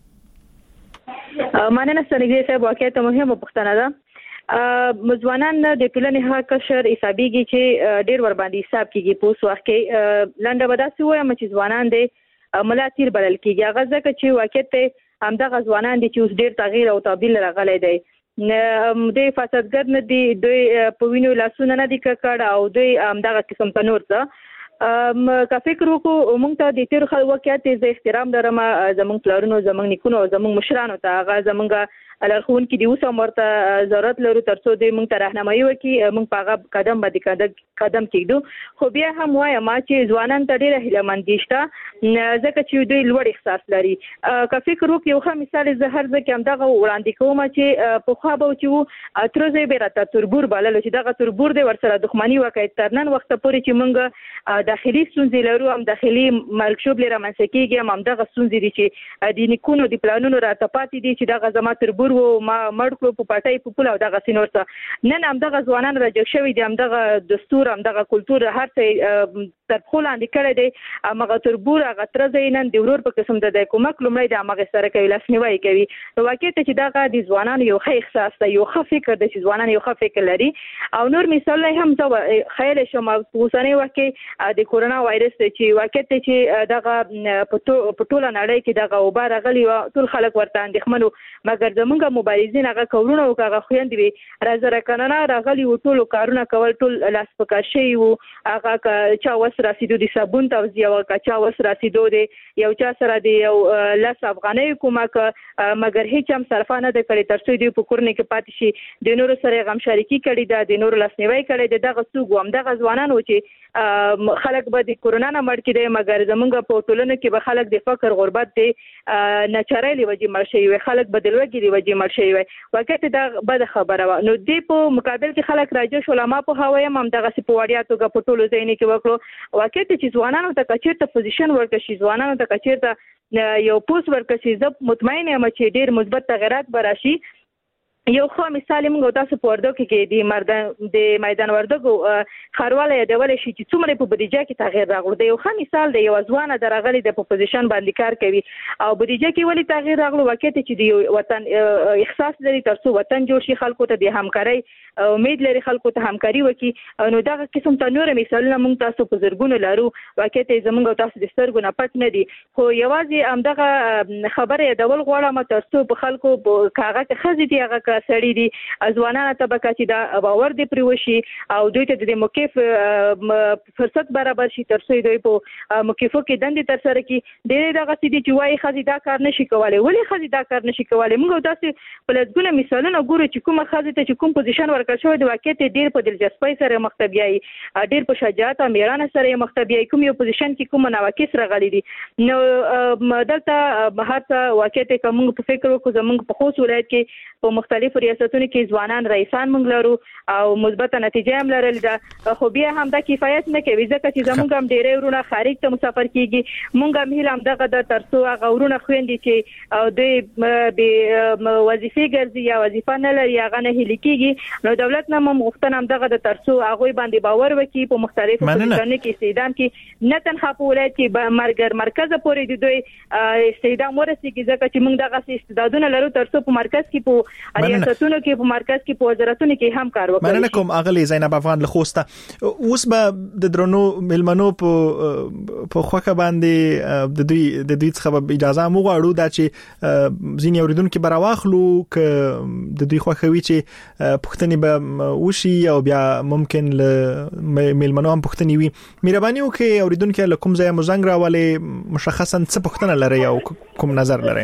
څنګه مننه سنګي صاحب واقعیت مهمه پوښتنه ده ځوانان د پلانې حق شر حسابيږي چې ډیر ور باندې حساب کیږي په اوس وخت کې لنډه وداسي وایم چې ځوانان د ملاتیر بلل کیږي هغه ځکه چې واقعیت همدغه ځوانان دي چې اوس ډیر تغییر او تبديل راغلی دی د فسادګر نه دي دوی په وینو لاسونه نه دي کړه او دوی همدغه قسم تنور څه کا فکر وکړو موږ ته د تیر خلک واقعیت ز احترام درم زمونږ پلارونو زمونږ نیکونو زمونږ مشرانو ته هغه زمونږ الارخون کې دی اوس مرته ضرورت لرو ترڅو د موږ ته راهنمایي وکړي موږ په هغه قدم باندې قدم کېږو خو بیا هم وایم چې ځوانان ته ډېر هیلهمندي شته ځکه چې دوی لوړ احساس لري که فکر وکړو یو ښه مثال زه هر ځکه هم دغه وړاندې کوم چې په خوا به چې ترځي به راته تربور بلل چې دغه تربور دی ورسره دښمنی وکړي تر نن وخت پورې چې موږ داخلي ستونزې لرو هم داخلي ملکشوب لري رامنځته کېږي هم دغه ستونزې دي چې د نیکونو د پلانونو راته پاتې دي چې دغه زما تربور ما مړکو په پټای په پوله دغه سينورته نن هم دغه ځوانان راجښ شوی دي هم دغه دستور هم دغه کلچر هر څه تر خولاندې کړی دی هغه تربور هغه تر زینن د ورور په قسم د کومک لومړی د هغه سره کوي لاسنیوي کوي واقعیت چې دغه د ځوانانو یو ښه احساس دی یو ښه فکر دی چې ځوانان یو ښه فکر لري او نور مثال هم زه خیال شم په اوسنۍ وخت کې د کورونا وایرس چې واقعیت چې دغه په ټوله نړۍ کې دغه وبا راغلی و ټول خلک ورته اندېښمن مګر زمونږ مبارزین هغه کورونه او هغه خويندې وي راځره کنه راغلی و ټول کارونه کول ټول لاس پکار شي او هغه چا وس راسیدو د صابون توزیع او چا وس راسیدو د یو چا سره د یو لاس افغاني کومک مګر هیڅ هم صرفه نه د کړي ترڅو دی په کورنۍ کې پاتې شي د نورو سره غم شریکی کړي د نورو لاسنیوي کړي دغه څوک هم دغه ځوانان و چې خلک به د کورونا نه مړ کړي مګر زمونږ په ټولنه کې به خلک د فقر غربت دي نچرالي وجې مړ شي وي خلک به د لوګي دی وجې مړ شي وي واقعیت دا بد خبره و نو دی په مقابل کې خلک راځي شولما په هوایم هم دغه سپوړیا توګه په ټولو ځای کې وکړو واقعیت چې ځوانانو ته کچیرته پوزیشن ورکړي ځوانانو ته کچیرته یو پوسټ ورکړي زه مطمئن یم چې ډیر مثبت تغیرات به راشي یو خو مثال موږ تاسو په وردګو کې د میدان وردګو خارواله یادول شي چې څومره په بودیجه کې تغییر راغلی دی یو خو مثال دی یو ځوانه درغلي د پوزیشن باندې کار کوي او بودیجه کې ولی تغییر راغلی واقعیت چې د وطن احساس لري ترڅو وطن جوړ شي خلکو ته د همکاري امید لري خلکو ته همکاري وکړي نو دا قسم ته نور مثالونه موږ تاسو په زرګونو لرو واقعیت زموږ تاسو د سترګو نه پټ نه دي خو یوازې همدغه خبره یادول غواړم ترڅو په خلکو په کاغذ کې خزي دی هغه سړي دي ځوانانه طبقه چې دا باور دی پروشي او دوی ته د موقف فرصت برابر شي ترڅو دوی په موقفو کې دندې تر سره کې ډېر دغه سړي چې وایي خزي دا کار نشي کولای ولی خزي دا کار نشي کولای موږ تاسو په لږونه مثالونه ګورو چې کومه خزي ته چې کوم پوزیشن ورکړ شوی د واقعیت ډېر په دلچسپۍ سره مختبیای ډېر په شجاعت او میرانه سره مختبیای کوم یو پوزیشن کې کوم نواقص راغلي دي نو دلته هڅه واقعیت کوم په فکر وکړو زموږ په خوست ولایت کې په مختلفو ریاستونو کې ځوانان رئیسان موږ لرو او مثبت نتیجه هم لرل دا خو بیا هم دا کفایت نه کوي ځکه چې زموږ هم ډېرې ورونه خارج ته مسافر کیږي موږ هم هیله هم دغه د ترڅو هغه ورونه خويندې چې او دوی به وظیفې ګرځي یا وظیفه نه لري هغه نه هلي کیږي نو دولت نه هم غوښتنه هم دغه د ترڅو هغه باندې باور وکړي په مختلفو ځایونو کې استعدام کې نه تنها په ولایت کې مرکز پورې د دوی استعدام ورسیږي ځکه چې موږ دغه استعدادونه لرو ترڅو په مرکز کې په ریاستونو کې په مرکز کې په وزارتونو کې هم کار وکړي مننه کوم اغلی زینب افغان له خوسته اوس به د درنو ملمنو په خوخه باندې د دوی څخه اجازه مو غواړو دا چې ځینې اوریدونکو به راواخلو ک د دوی خوخوي چې پښتني به وشي او بیا ممکن له ملمنو هم پښتني وي مهرباني وکړئ اوریدونکو له کوم ځای مو زنګ راولې مشخصا څه پښتنه لري او کوم نظر لري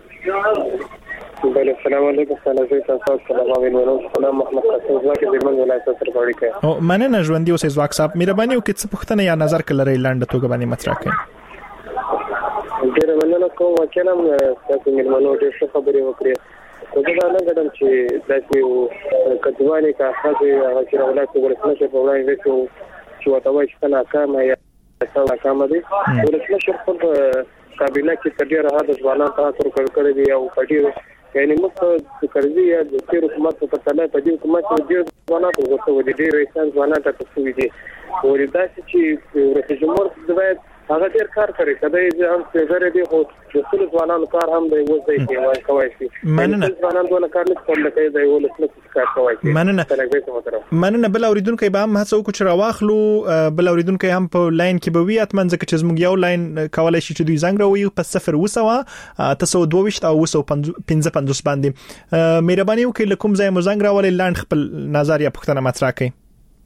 بله السلام علیکم سلام علیکم سلام محمد قاسم زواک د من ولایت سره وړي او مننه ژوندۍ اوسې زواک صاحب مهرباني وکړئ څه پښتنه یا نظر کړئ لاندې توګه باندې مطرح کړئ ډېر مننه کوم وکیلم تاسو ملمنو ډېر ښه خبرې وکړې خو دا نه غواړم چې داسې کډوالي کا خاصه چې ولایت ولسمشر په وړاندې چې وتاوي چې ناکام یا ناکام دي ولسمشر په کابینه کې تدیر هغه ځوانان تاسو کړی دی او کډیر یعنی موږ کړی یا د تیر حکومت په تله په دې حکومت کې ډیر ځوانان ورته ودی ډیر انسان ځوانان ته څه وی دي ورته چې رئیس جمهور د هغه ډیر کار کوي کله چې هم څنګه دی خو چې ټول ځوانان کار هم دی وځي چې کوي شي مننه ځوانان دونه کار نه کوي لکه دی ولسمشر کار کوي مننه بل اوریدونکو به هم هڅه وکړو چې راواخلو بل اوریدونکو هم په لاین کې به وي اتمن ځکه چې زموږ یو لاین کولای شي چې دوی زنګ راوي په 0 تاسو 22 او 55 باندې مهرباني وکړئ لکه کوم ځای مو زنګ راولې لاند خپل نظر یا پښتنه مطرح کړئ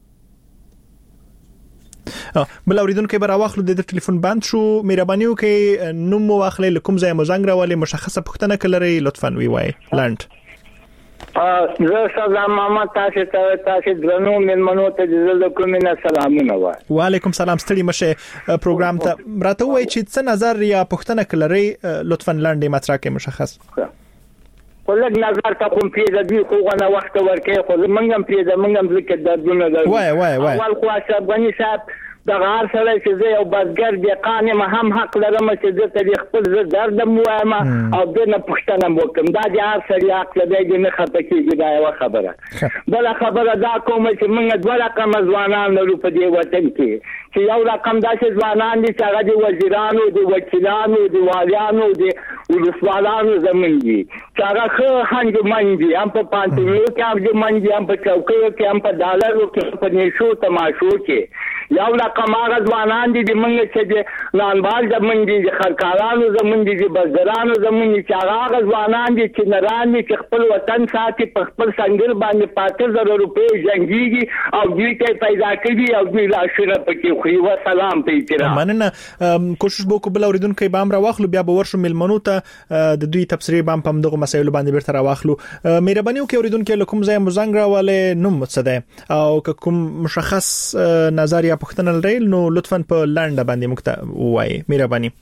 بل اوریدونکو به راواخلو د ټلیفون بند شو مهرباني وکړئ نوم مو واخلئ لکه کوم ځای مو زنګ راولې مشخصه پښتنه کلري لطفا وی لاند زه سلام محمد تاسو درنو ملمنو ته د کومه سلامونه وای وعلیکم سلام ستړي مشه پروګرام ته راته وای چې څه نظر یا پښتنه کلري لطفا لاندې مطرح کړئ مشخص ولګ نظر ته کوم پیدا دی خو غواړم وخت ورکې خو منګم پیدا منګم ذکر دردونه ده وای اول خو افغاني صاحب د غار سره چې زه یو بازګر دی قانون هم حق لرم چې د تاریخ خپل درد موایم او د نه پښتنه وکم دا د هر سړي حق لري نه خطا کیږي دا یو خبره بل خبره دا کوم چې موږ دوه رقم ځوانان لرو په دې وطن کې چې یو رقم داسې ځوانان دي چې هغه د وزیرانو د وکیلانو د والیانو د ولسوالانو زمون دي چې هغه ښه هنجمن دي هم په پانتونو کې هنجمن دي هم په چوکیو کې هم په ډالرو کې په نشو تماشو کې یو رقم هغه ځوانان دي د موږ چې د لانبال زمون دي د خرکارانو زمون دي د بزګرانو زمون دي چې هغه ځوانان دي چې نران دي چې خپل وطن ساتي په خپل سنگر باندې 5000 روپۍ جنگيږي او دوی ته پیدا کوي او دوی راشره پکې خو و سلام ته احترام مننه کوشش وکړو بل اوریدونکو به را واخلو بیا به ورشو ملمنو ته د دوی تبصری بام پم دغه مسایل باندې بیرته را واخلو مهرباني وکړئ اوریدونکو لکم ځای مزنګ راواله نوم څه ده او کوم مشخص نظر یا پښتنه لري نو لطفا په لاند باندې مکته وایي مهرباني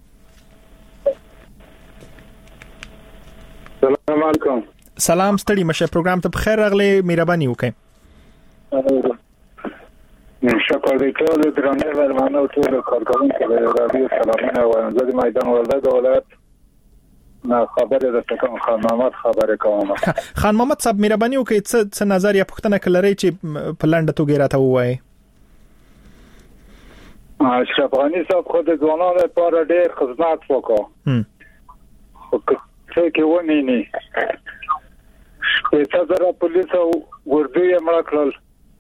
السلام علیکم سلام ستړي مشه پروګرام ته بخیر راغلی مهرباني وکړئ شکر دې ټول درنه ورمنو ټول کارکونکو د رادیو سلامونه وایم زه د میدان ولایت ولایت نه خبره ده کوم خان محمد خبره کوم خان محمد صاحب مهرباني وکړئ څه نظر یا پښتنه کلري چې په لاند توګه راته وایي اشرف غنی صاحب خود ځوانانو لپاره ډېر خدمات وکړ خو څه کې ونی نه زره پولیس او ورده یې مړ کړل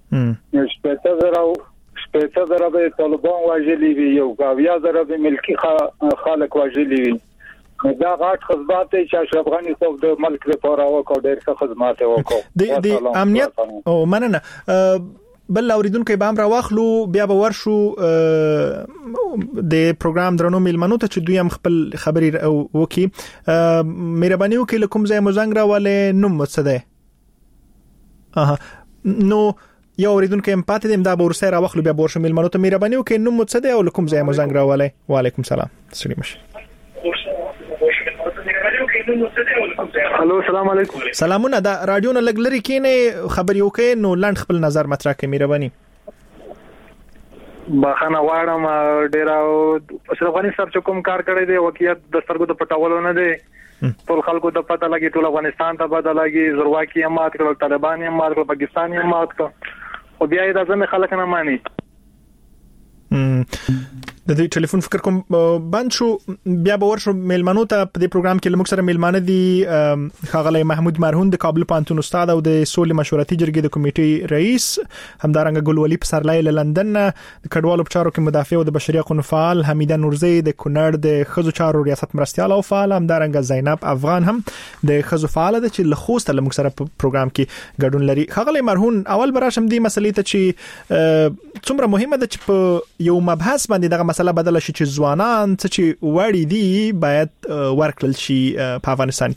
شپږ زره به طالبان واجلې وي یو غاویا زره به ملکی خلک واجلې وي دا غاټ خدمات چې اشرف غنی صاحب د ملک لپاره وکړ ډېر ښه خدمات وکړ د امنیت او مننه بل اوریدونکو به هم را واخلو بیا به ورشو د پروګرام درنو ملمنو ته چې دوی هم خپل خبري وکي مهرباني وکړئ لکم ځای مزنګ راواله نوم څه ده نو یو اوریدونکو هم پاتې دیم دا به ورسره را واخلو بیا به ورشو ملمنو ته مهرباني وکړئ نوم څه ده او لکم ځای مزنګ راواله وعلیکم السلام سلام الو السلام علیکم سلامونه دا رادیو نه لګلري کینه خبري وکي نو لاند خپل نظر مطرح کړئ مهرباني بخانه واړم ډیر اشرف غنی صاحب چې کوم کار کړی دی وکیت د سترګو د پټولو نه دی ټول خلکو ته پته لګي ټول افغانستان ته پته لګي زورواکي هم مات کړل طالبان هم مات کړل پاکستان هم مات کړ او بیا یې د ځمه خلک نه مانی د دې ټلیفون فکر کوم بند شو بیا به ورشو ملمنو ته په دې پروګرام کې لمک سره ملمانه دي خاغلی محمود مرهون د کابل پانتون استاد او د سولې مشورتي جرګې د کمیټې رئیس همدارنګه ګلولي پسرلای له لندن د کډوالو چارو کې مدافع او د بشري حقوقو فعال حمیده نورزی د کونړ د خزو چارو ریاست مرستيال او فعال همدارنګه زینب افغان هم د خزو فعال د چې لخوست لمک سره په پروګرام کې ګډون لري خاغلی مرهون اول براشم دي مسلې ته چې څومره مهمه ده چې په یو مبحث باندې دغه مسله بدل شي چې ځوانان چې وړي دي باید ورکړل شي په افغانستان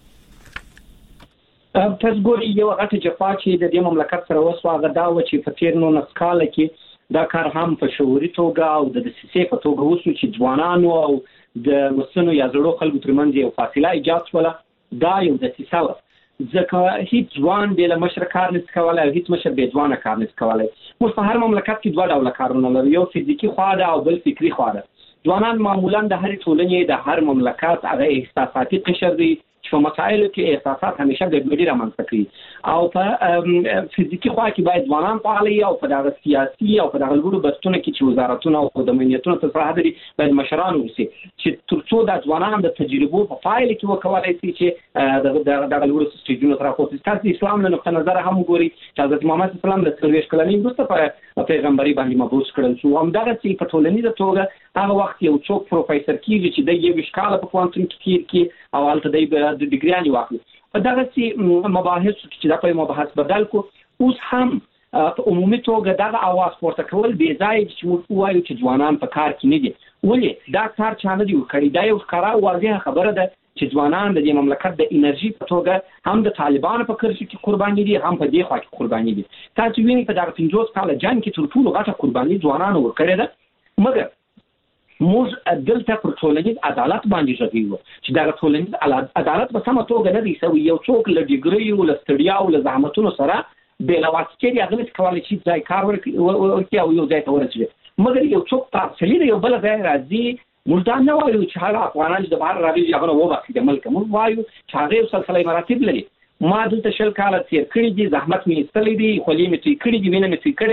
کې تاسو ګورئ یو هغه جفا چې د دې مملکت سره وسو هغه دا و چې په تیر 19 کال کې دا کار هم په شعوري توګه او د سیاسي په توګه وسو چې ځوانانو او د مسنو یا زړو خلکو ترمنځ یو فاصله ایجاد شوه دا یو د سیاسي ځکه هیڅ ځوان بل مشر کار نس کولای او هیڅ مشر به ځوان کار نس کولای موږ په هر مملکت کې دوه ډول کارونه لرو یو فزیکی خوا ده او بل فکری خوا ده ځوانان معمولا د هر ټولنې د هر مملکت هغه احساساتي قشر دي چې په مسایلو کې احساسات همیشه د ګډي رامنځته کوي او په فزیکی خوا کې باید ځوانان فعال او په دغه سیاسي او په دغه لورو بستونه کې چې وزارتونه او د امنیتونو ته صلاح لري باید مشران وسی چې ترڅو د ځوانانو د تجربو په فایل کې وکولای شي چې دغه لورو سټیجونو تر اخو ستاسو اسلام له نقطه نظر هم ګوري چې حضرت محمد صلی الله علیه وسلم د 40 کلنۍ وروسته په پیغمبري باندې مبعوث کړل شو هم دغه چې په ټولنیزه توګه هغه وخت یو څوک پروفیسور کیږي چې د یو شکاله په کوانتم کې او البته د ډیګریانې واخلي په دغه چې مباحث چې دا په مباحث بدل کو اوس هم په عمومي توګه دغه اواز پورته کول بي ځای چې موږ وایو چې ځوانان په کار کې نه دي ولې دا کار چانه دی وکړي دا یو ښکارا واضحه خبره ده چې ځوانان د مملکت د انرژي په توګه هم د طالبانو په کرښه کې قرباني دي هم په دې خوا کې قرباني دي تاسو وینئ په دغه 50 کال جنگ کې تر ټولو غټه قرباني ځوانانو ورکړې ده مګر موږ دلته پر ټولنیز عدالت باندې ژغوري چې دا ټولنیز عدالت په سمه توګه نه دی سوی یو څوک له ډیګري او له ستړیا او له زحمتونو سره بل واسطه هغه څه کولای شي چې کار ورکړي او یو ځای ته ورسېږي مګر یو څوک تفصیلی یو بل ځای راځي موږ دا نه وایو چې هغه افغانان د بهر راځي هغه وباسي د ملک موږ وایو چې هغه سلسله مراتب لري ما دلته شل کال تیر کړی دي زحمت مې استلې دي خولې مې تې کړې دي وینې مې تې کړې ده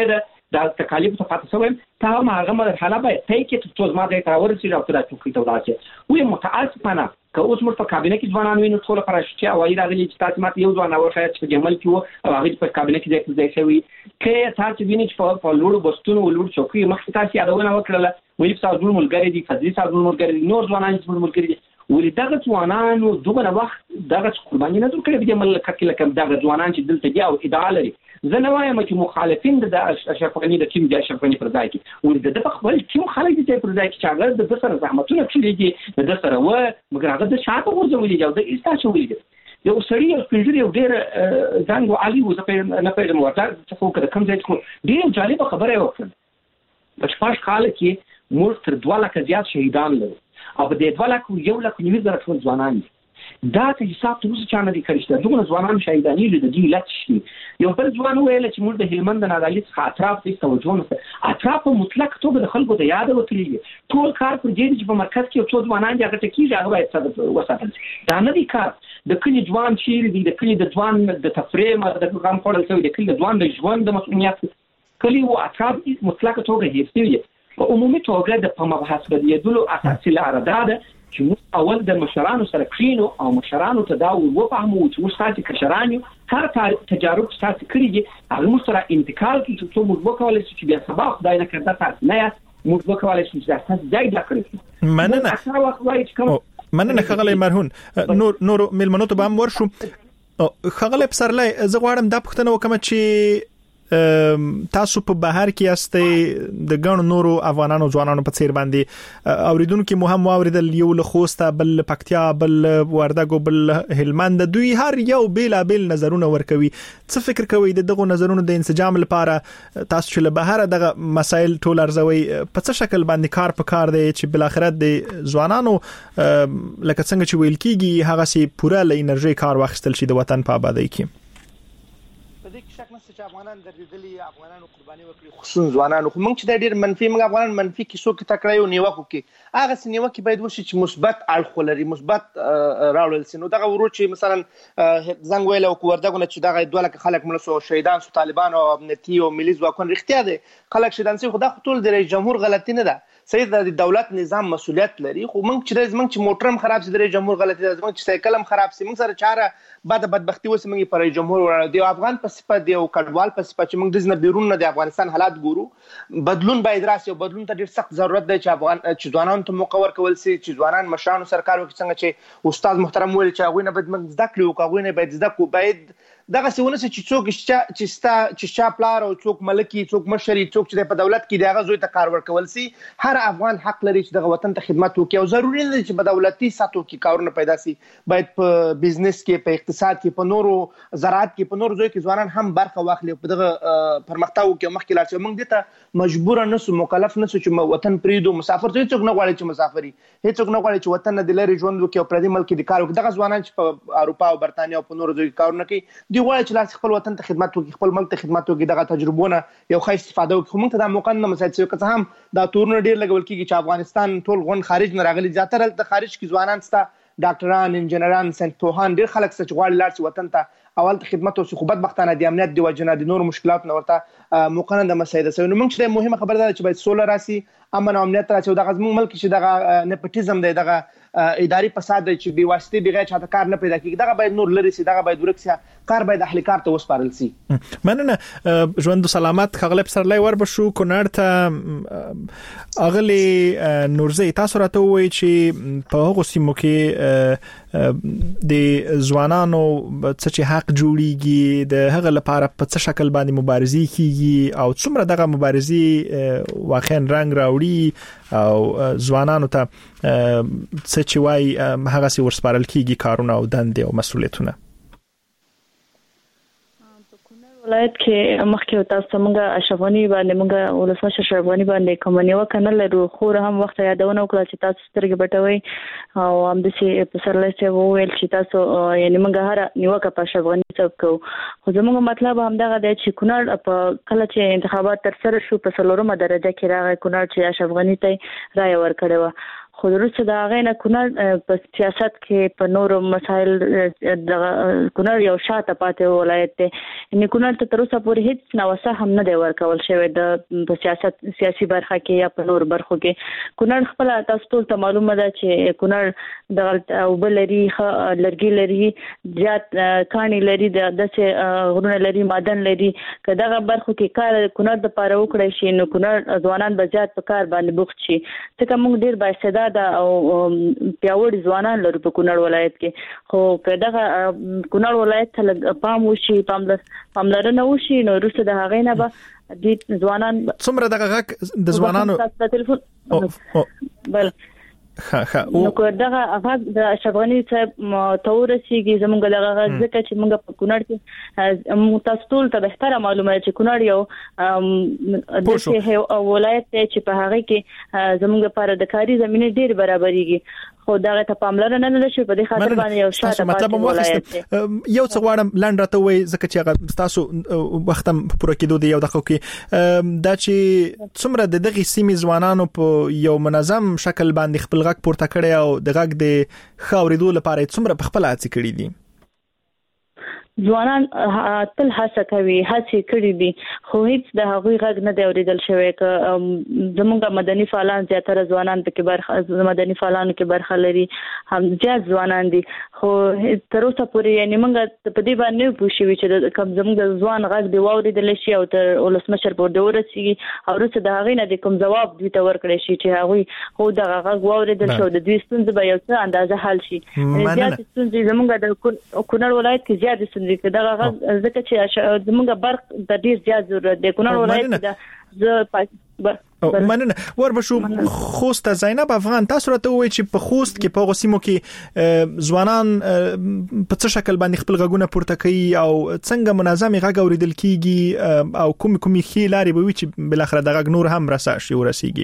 دا تکالیف ته پاتې شوم ته ما هغه مرحله به ته کې ته ما دې تا ورسې راځي دا ټوکی ته ولاچې وې متاسفانه که اوس موږ په کابینه کې ځوانان وینو ټول پراشتي او ایرا غلي چې تاسو ماته یو ځوان اورخه چې جمل کې او هغه په کابینه کې ځای شوی کې تاسو وینئ چې په لوړ بستونو ولور چوکي مخ تاسو یادونه وکړه ویل تاسو ټول ملګری دي فضلی تاسو ملګری نور ځوانان چې ملګری دي ولې دغه ځوانانو دغه وخت دغه قرباني نه کړې د ملک کې لکه دغه ځوانان چې دلته دي او ادعا لري زه نه وایم چې مخالفین د اشرف غنی د ټیم د اشرف غنی پر ځای کې ولې د خپل ټیم خلک دي پر ځای کې چې هغه د سره زحمتونه کړي دي د سره و مګر هغه د شاته ورځولې او د ایستا شوې یو سړی یو سپینځری یو ډېر ځانګو علي و زه نه پیژنم ورته څه خو کړه کوم ځای چې ډېر جالب خبره وکړه په شپږ کال کې موږ تر 2 لک زیات شهیدان لرو او په دې 2 لک 1 لک نیو زره ټول ځوانان دا ته حساب ته اوس چا نه دي کړی دغه ځوانان شهیدانی دي د دې لټ شي یو بل ځوان ویل چې موږ د هلمند د نادالي څخه اطراف ته توجه نه اطراف په مطلق توګه د خلکو د یاد وتلی ټول کار پر دې چې په مرکز کې څو ځوانان دي هغه ټکیږي هغه باید څه وساتل دا نه دي کار د کلی ځوان شي دي د کلی د ځوان د تفریم د غم خورل شوی د کلی د ځوان د ژوند د مسؤلیت کلی او اطراف مطلق توګه هیڅ په عمومي توګه د په مبحث بدلیدلو اساسي لار ده چې اول د مشرانو سره کینو او مشرانو ته دا وفهمو چې موږ تاسو کشرانیو هر تجارب تاسو کړی دي هغه موږ سره انتقال کیږي چې موږ وکولای شو چې بیا سبا خدای نه کړه تاسو نه موږ وکولای شو چې تاسو ځای دا کړئ مننه خغلی مرهون نور ملمنو ته بام ورشو خغلی پسرلای زه غواړم دا پوښتنه وکم چې تاسو په بهر کې یاستئ د ګڼو نورو افغانانو ځوانانو په څیر باندې اوریدونکو مو هم اوریدل یو له خوسته بل پکتیا بل وردګو بل هلمند دوی هر یو بیل نظرونه ورکوي څه فکر کوي دغه نظرونو د انسجام لپاره تاسو چې له بهر دغه مسایل ټول ارزوي په څه شکل باندې کار په کار دی چې بل اخرت د ځوانانو لکه څنګه چې ویل کیږي هغه سي پوره ل انرژي کار واخیستل شي د وطن په آبادی کې چې افغانان درېدلي افغانانو قرباني وکړي خصوصا ځوانانو خو موږ چې د ډېر منفي موږ افغانان منفي کیسو کې تکړه یو نیوکو کې هغه سنیوه کې باید وشي چې مثبت اړخ لري مثبت راوړل سي نو دغه ورو چې مثلا زنګ ویل او وردګونه چې دغه 2 لک خلک ملسو شهیدان سو طالبان او امنیتي او ملي ځواکونه رښتیا دي خلک شهیدان سي خو دا ټول د رئیس جمهور غلطي نه ده سید د دولت نظام مسؤلیت لري خو موږ چې موټرم خراب سي د رئیس جمهور غلطي ده موږ چې سایکلم خراب سي موږ سره چاره بعد بدبختی وسه موږ پر رئیس جمهور ورته دی افغان په صفت دی او کډوال په صفت چې موږ د ځنه بیرون نه د افغانستان حالات ګورو بدلون باید راسي او بدلون ته ډیر سخت ضرورت دی چې افغان چې ځوانان ته مقور کول سي چې ځوانان مشرانو سرکار وکړي څنګه چې استاد محترم ویل چې هغه نه باید موږ زده کړو او هغه نه باید زده کو باید دغه سونه چې څوک چې پلار او څوک ملکی څوک مشري څوک چې په دولت کې دغه زوی ته کار ورکول سي هر افغان حق لري چې دغه وطن ته خدمت وکړي او ضروري نه چې په دولتي ساتو کې کارونه پیدا سي باید په بزنس کې په اقتصاد کې په نورو زراعت کې په نورو ځای کې ځوانان هم برخه واخلي په دغه پرمختګ کې مخکې لاړ شي موږ دته مجبور نه سو مکلف نه سو چې وطن پریدو مسافر ته څوک نه غواړي چې مسافري هیڅوک نه غواړي چې وطن د لری ژوند وکړي او پر دې ملک د کار وکړي دغه ځوانان چې په اروپا او برتانیا او په نورو ځای کې کارونه کوي دی غواړي چې لاس خپل وطن ته خدمت وکړي خپل ملک ته خدمت وکړي دغه تجربونه یو ښه استفاده وکړي موږ ته دا موقع نه مساعد شي که هم دا تورونه ډیر لګول کیږي چې افغانستان ټول غون خارج نه راغلي زیاتره د خارج کې ځوانان ستا ډاکټران انجنیران سنټوهان ډیر خلک چې غواړي لاړ شي وطن ته اول خدمت او صحبت بختانه د امنیت دی وجنه د نور مشکلات نه ورته مقننه مسایده سوي نو موږ چې مهمه خبره ده چې باید سوله راسي امن او امنیت راسي او دغه زموږ ملک چې دغه نیپوټیزم دی دغه اداري فساد دی چې بي واسطه بغیر چاته کار نه پیدا کیږي دغه باید نور لري سي دغه باید ورک سي کار باید اهل کار ته وسپارل سي مننه ژوند سلامت خغلب سرلای ور بشو کونړ ته اغلی نورزي تاسو راته وایي چې په هغه سیمو کې د ځوانانو چې حق جوړیږي د هغه لپاره په څه شکل باندې مبارزي کیږي او څومره دغه مبارزي واقعا رنگ راوړي او ځوانانو ته څه چې وایي هغه سي ورسپارل کیږي کارونه او دندې او مسؤلیتونه ولایت کې مخکې تاسو څنګه اشغانی باندې موږ ولسمشر اشغانی باندې کومنیو کنه لرو خو هم وخت یادونه وکړه چې تاسو سترګې بټوي او هم د سي په سرلای څه وویل چې تاسو یعنی موږ هر نیوکه په اشغانی څوک کو خو زموږ مطلب هم دا دی چې کونړ په کله چې انتخابات تر سره شو په 4مه درجه کې راغی کونړ چې اشغانی ته رائے ورکړو خو وروسته د هغه نه کونړ په سیاست کې په نورو مسایل د کونړ یو شاته پاتې ولایت دی. ان کونړ ته تر اوسه پورې هیڅ نوسه هم نه دی ورکول شوی د سیاسي برخه کې یا په نور برخو کې. کونړ خپل تاسو ټول ته معلومه ده چې کونړ د وبلري لرګي لري زیات کاني لري د غرونه لري معدن لري. کداغه برخو کې کار کونړ د پاره وکړي شي نو کونړ ځوانان به زیات په کار باندې بوخت شي. ځکه موږ ډیر بااستعداد او پیاوړي ځوانان لرو په کونړ ولایت کې. خو کداغه کونړ ولایت ته پام وشي پاملرنه وشي نو وروسته د هغې نه به د ځوانان څومره دغه د ځوانانو بل نو دغه هغه د اشرفغنی صاحب تورسیږي زمونږ دغه ځکه چې موږ په کونړ کې متاسطول ته بهتره معلومه چې کونړ یو د ولایت چې په هغه کې زمونږ لپاره د کاري زمينه ډیر برابرېږي. خو دغه ته پاملرنه نه شي په دې خاطر باندې یو شاته مطلب واخیست. یو څه غواړم لاند راته وای ځکه چې هغه تاسو وختم پوره کېدو دی یو دغه کې دا چې څومره دغه سیمې ځوانانو په یو منظم شکل باندې خپل غږ پورته کړي او د غږ د خاورېدو لپاره څومره په خپل هڅه کړې دي. ځوانان تل هڅه کوي هڅه کړې دي خو هیڅ د هغوی غږ نه دی اورېدل شوی. ک زموږ مدني فعالان زیاتره ځوانان په کې برخه مدني فعالانو کې برخه لري هم زیات ځوانان دي. خو تر اوسه پورې یعنی موږ په دې باندې پوښیږو چې کوم زموږ ځوان غږ دی واورېدل شي او تر ولسمشر پورې ورسیږي او وروسته د هغې نه د کوم ځواب دوی ته ورکړی شي چې هغوی خو دغه غږ واورېدل شي او د دوی ستونزې به یو څه اندازه حل شي. زیات ستونزې زموږ د کونړ ولایت کې زیات ستونزې دغه غږ ځکه چې زموږ برق د ډیر زیات ضرورت دی. کونړ ولایت د مننه وربشو خوست زینب افغان تاسو راته وایي چې په خوست کې په غوسیمو کې ځوانان په څه شکل باندې خپل غږونه پورته کوي او څنګه منظم غږ اوریدل کیږي او کومي خې لارې به وي چې بل اخر د غږ نور هم ورسیږي.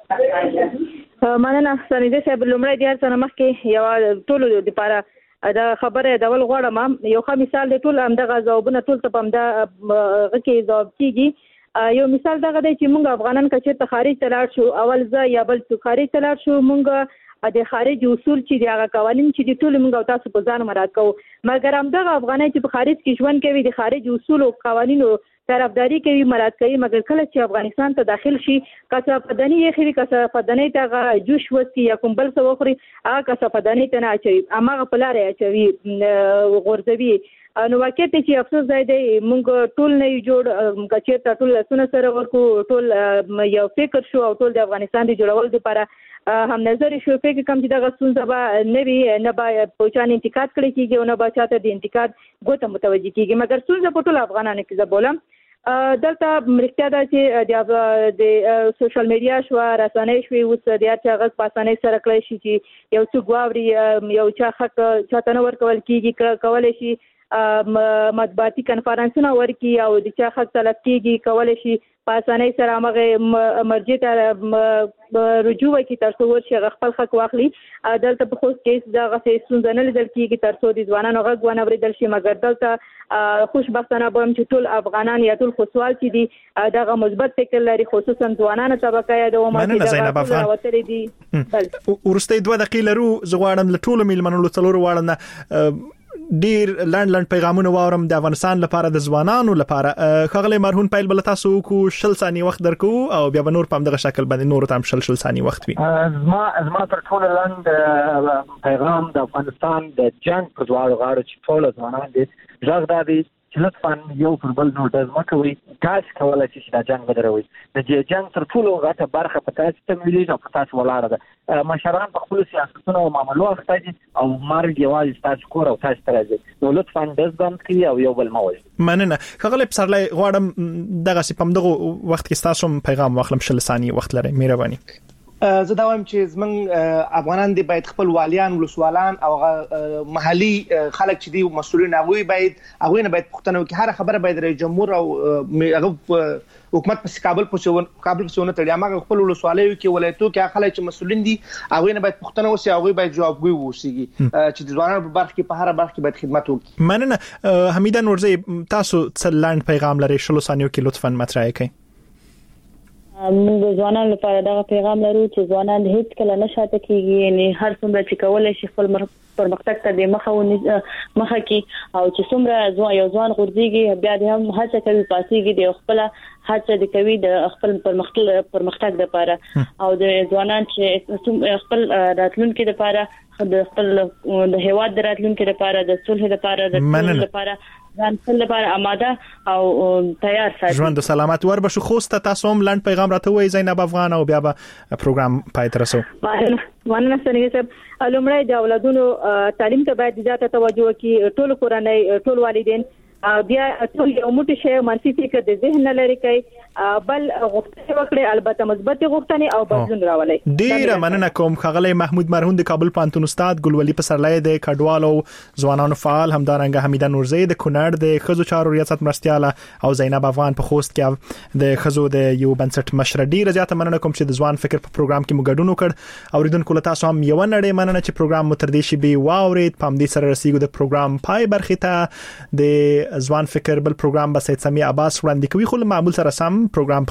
مننه سنیده صاحب لومړی د هر څه مخکې یو ټولو لپاره دا خبره د ول غواړم یو ښه مثال دی. ټول همدغه ځوابونه ټول ته هم دا غږی ځواب کیږي. یو مثال دغه دی چې موږ افغانان کچې ته خارج ته لاړ شو اول ځای یا بل څه خارج ته لاړ شو موږ د خارج اصول چې د هغه قوانين چې ټول موږ تاسو په ځان مراعات کوو مګر همدغه افغانان چې په خارج کې ژوند کوي د خارج اصول او قوانینو طرفداري کوي مراعات کوي مګر کله چې افغانستان ته داخل شي کثافدنی یې خري کثافدنی ته جوش وسی یا کوم بل څه وخوري هغه کثافدنی ته نه اچي امغه په لارې اچوي غورځوي. نو واقعیت چې افسوس ځای دی موږ ټول نه جوړ کچې ته ټول لسونه سره ورکو ټول یو فکر شو او ټول د افغانستان د جوړول لپاره هم نظر شو فکر کوم چې دغه څه به نه وي نه به پوچان انتقاد کړی کیږي او نه به چاته د انتقاد ګوته متوجي کیږي مګر څه په ټول افغانانو کې زبولم دلته مرکه دا چې د سوشل میډیا شو رسنۍ شوي اوس د هر چا غږ په اسانۍ سره کړی شي چې یو څوک واوري یو چا حق چاته نه ورکول کیږي کولای شي مطبوعاتي کنفرانسونه ورکي او د چا حق طلب کیږي کولای شي په اسانۍ سره هغه مرجع ته رجوع وکړي تر څو ورشي خپل حق واخلي. دلته په خوست کې دغه څه نه لیدل کیږي تر څو د ځوانانو غږ ونه اوریدل شي مګر دلته خوشبختانه به چې ټول افغانان یا ټول خوشحال چې دي دغه مثبت فکر لري خصوصا ځوانانو طبقه یا د مننه زینب افغان ورسته 2 دقیقې لرو زغواړم له ټولو میلمنو څلور واړم ډیر لاند پیغامونه واورم د افغانستان لپاره د ځوانانو لپاره خغله مرهون پیل بل تاسو کو 60 ثانیه وخت درکو او بیا به نور په دغه شکل باندې نور تام 60 ثانیه وخت وي. زما تر ټولو لاند پیغام د افغانستان د جنگ په دواړو غاړو چې ټول ځوانان دي ځګ دادي چې لطفا یو پر بل نور د مکوي تاسو کولای شئ چې دا جنگ بدروي د جنگ تر ټولو غټه برخه په تاسو ته ملي او په تاسو ولاړه ده. مشران په خپل سیاستونو او معاملو اخته دي او مرګ یوازې تاسو کور او تاسو ته راځي نو لطفا دز بند کړئ او یو بل موي. مننه خغله پسرلای غواړم دغه سپم دغه وخت کې تاسو پیغام واخلم 60 ثانیه وخت لري مهرباني. زه دا وایم چې زمونږ افغانان دي باید خپل والیان ولسوالان او محلي خلک چې دي مسؤلین هغه باید نه باید پښتنو کې هر خبره باید رئیس جمهور او هغه حکومت په کابل په څونه تړي هغه خپل ولسوالۍ کې ولایتو کې خلک چې مسؤلین دي هغه نه باید پښتنو اوسي هغه باید جوابګوي ووسیږي چې د ځوانانو په برخه کې په هر برخه کې باید خدمت وکړي. مننه حمیده نورزی تاسو څه لاند پیغام لري 60 ثانیو کې لطفا مطرح کړئ. موږ ځوانانو لپاره دا پیغام لرو چې ځوانان هیڅ کله نشاته کیږي، یعنی هر څومره چې کولای شي خپل پرمختګ ته د مخه کی او چې څومره یو ځوان غورځيږي بیا د هم هڅه کوي پاسيږي د خپل هڅه د کوي د خپل پرمختګ لپاره او د ځوانان چې خپل راتلونکي لپاره د خپل د هیواد د راتلونکي لپاره د صلح لپاره د ټول لپاره ځان خپل لپاره آماده او تیار ساتي. ژوند سلامت ور بشو خوست تاسو هم لاند پیغام راته وای زینب افغان او بیا به پروګرام پای تر رسو. مننه سنګي صاحب. لومړی د اولادونو تعلیم ته باید زیاته توجه وکړي، ټول کورنۍ ټول والدین بیا ټول یو موټی شی منفي فکر د ذهن نه لري کوي، بل غوښتنه وکړي البته مثبت غوښتنې او بدلون راولي. ډیر مننه کوم خغلی محمود مرهون د کابل پانتون استاد، ګلولي پسرلی د کډوالو ځوانانو فعال، همدارنګه حمیده نورزی د کونړ د خزو چارو ریاست مرستياله او زینب افغان په خوست کې د خزو د یو بنسټ مشر. ډیر زیاته مننه کوم چې د ځوان فکر په پروګرام کې مو ګډون وکړ. اوریدونکو له تاسو هم یو نړۍ مننه چې پروګرام مو تر دې شي به واورید. پام دې سره رسیدو د پروګرام پای برخه ته د ځوان فکر بل پروګرام به سید سمیع عباس وړاندې کوي، خو معمول سره سم پروګرام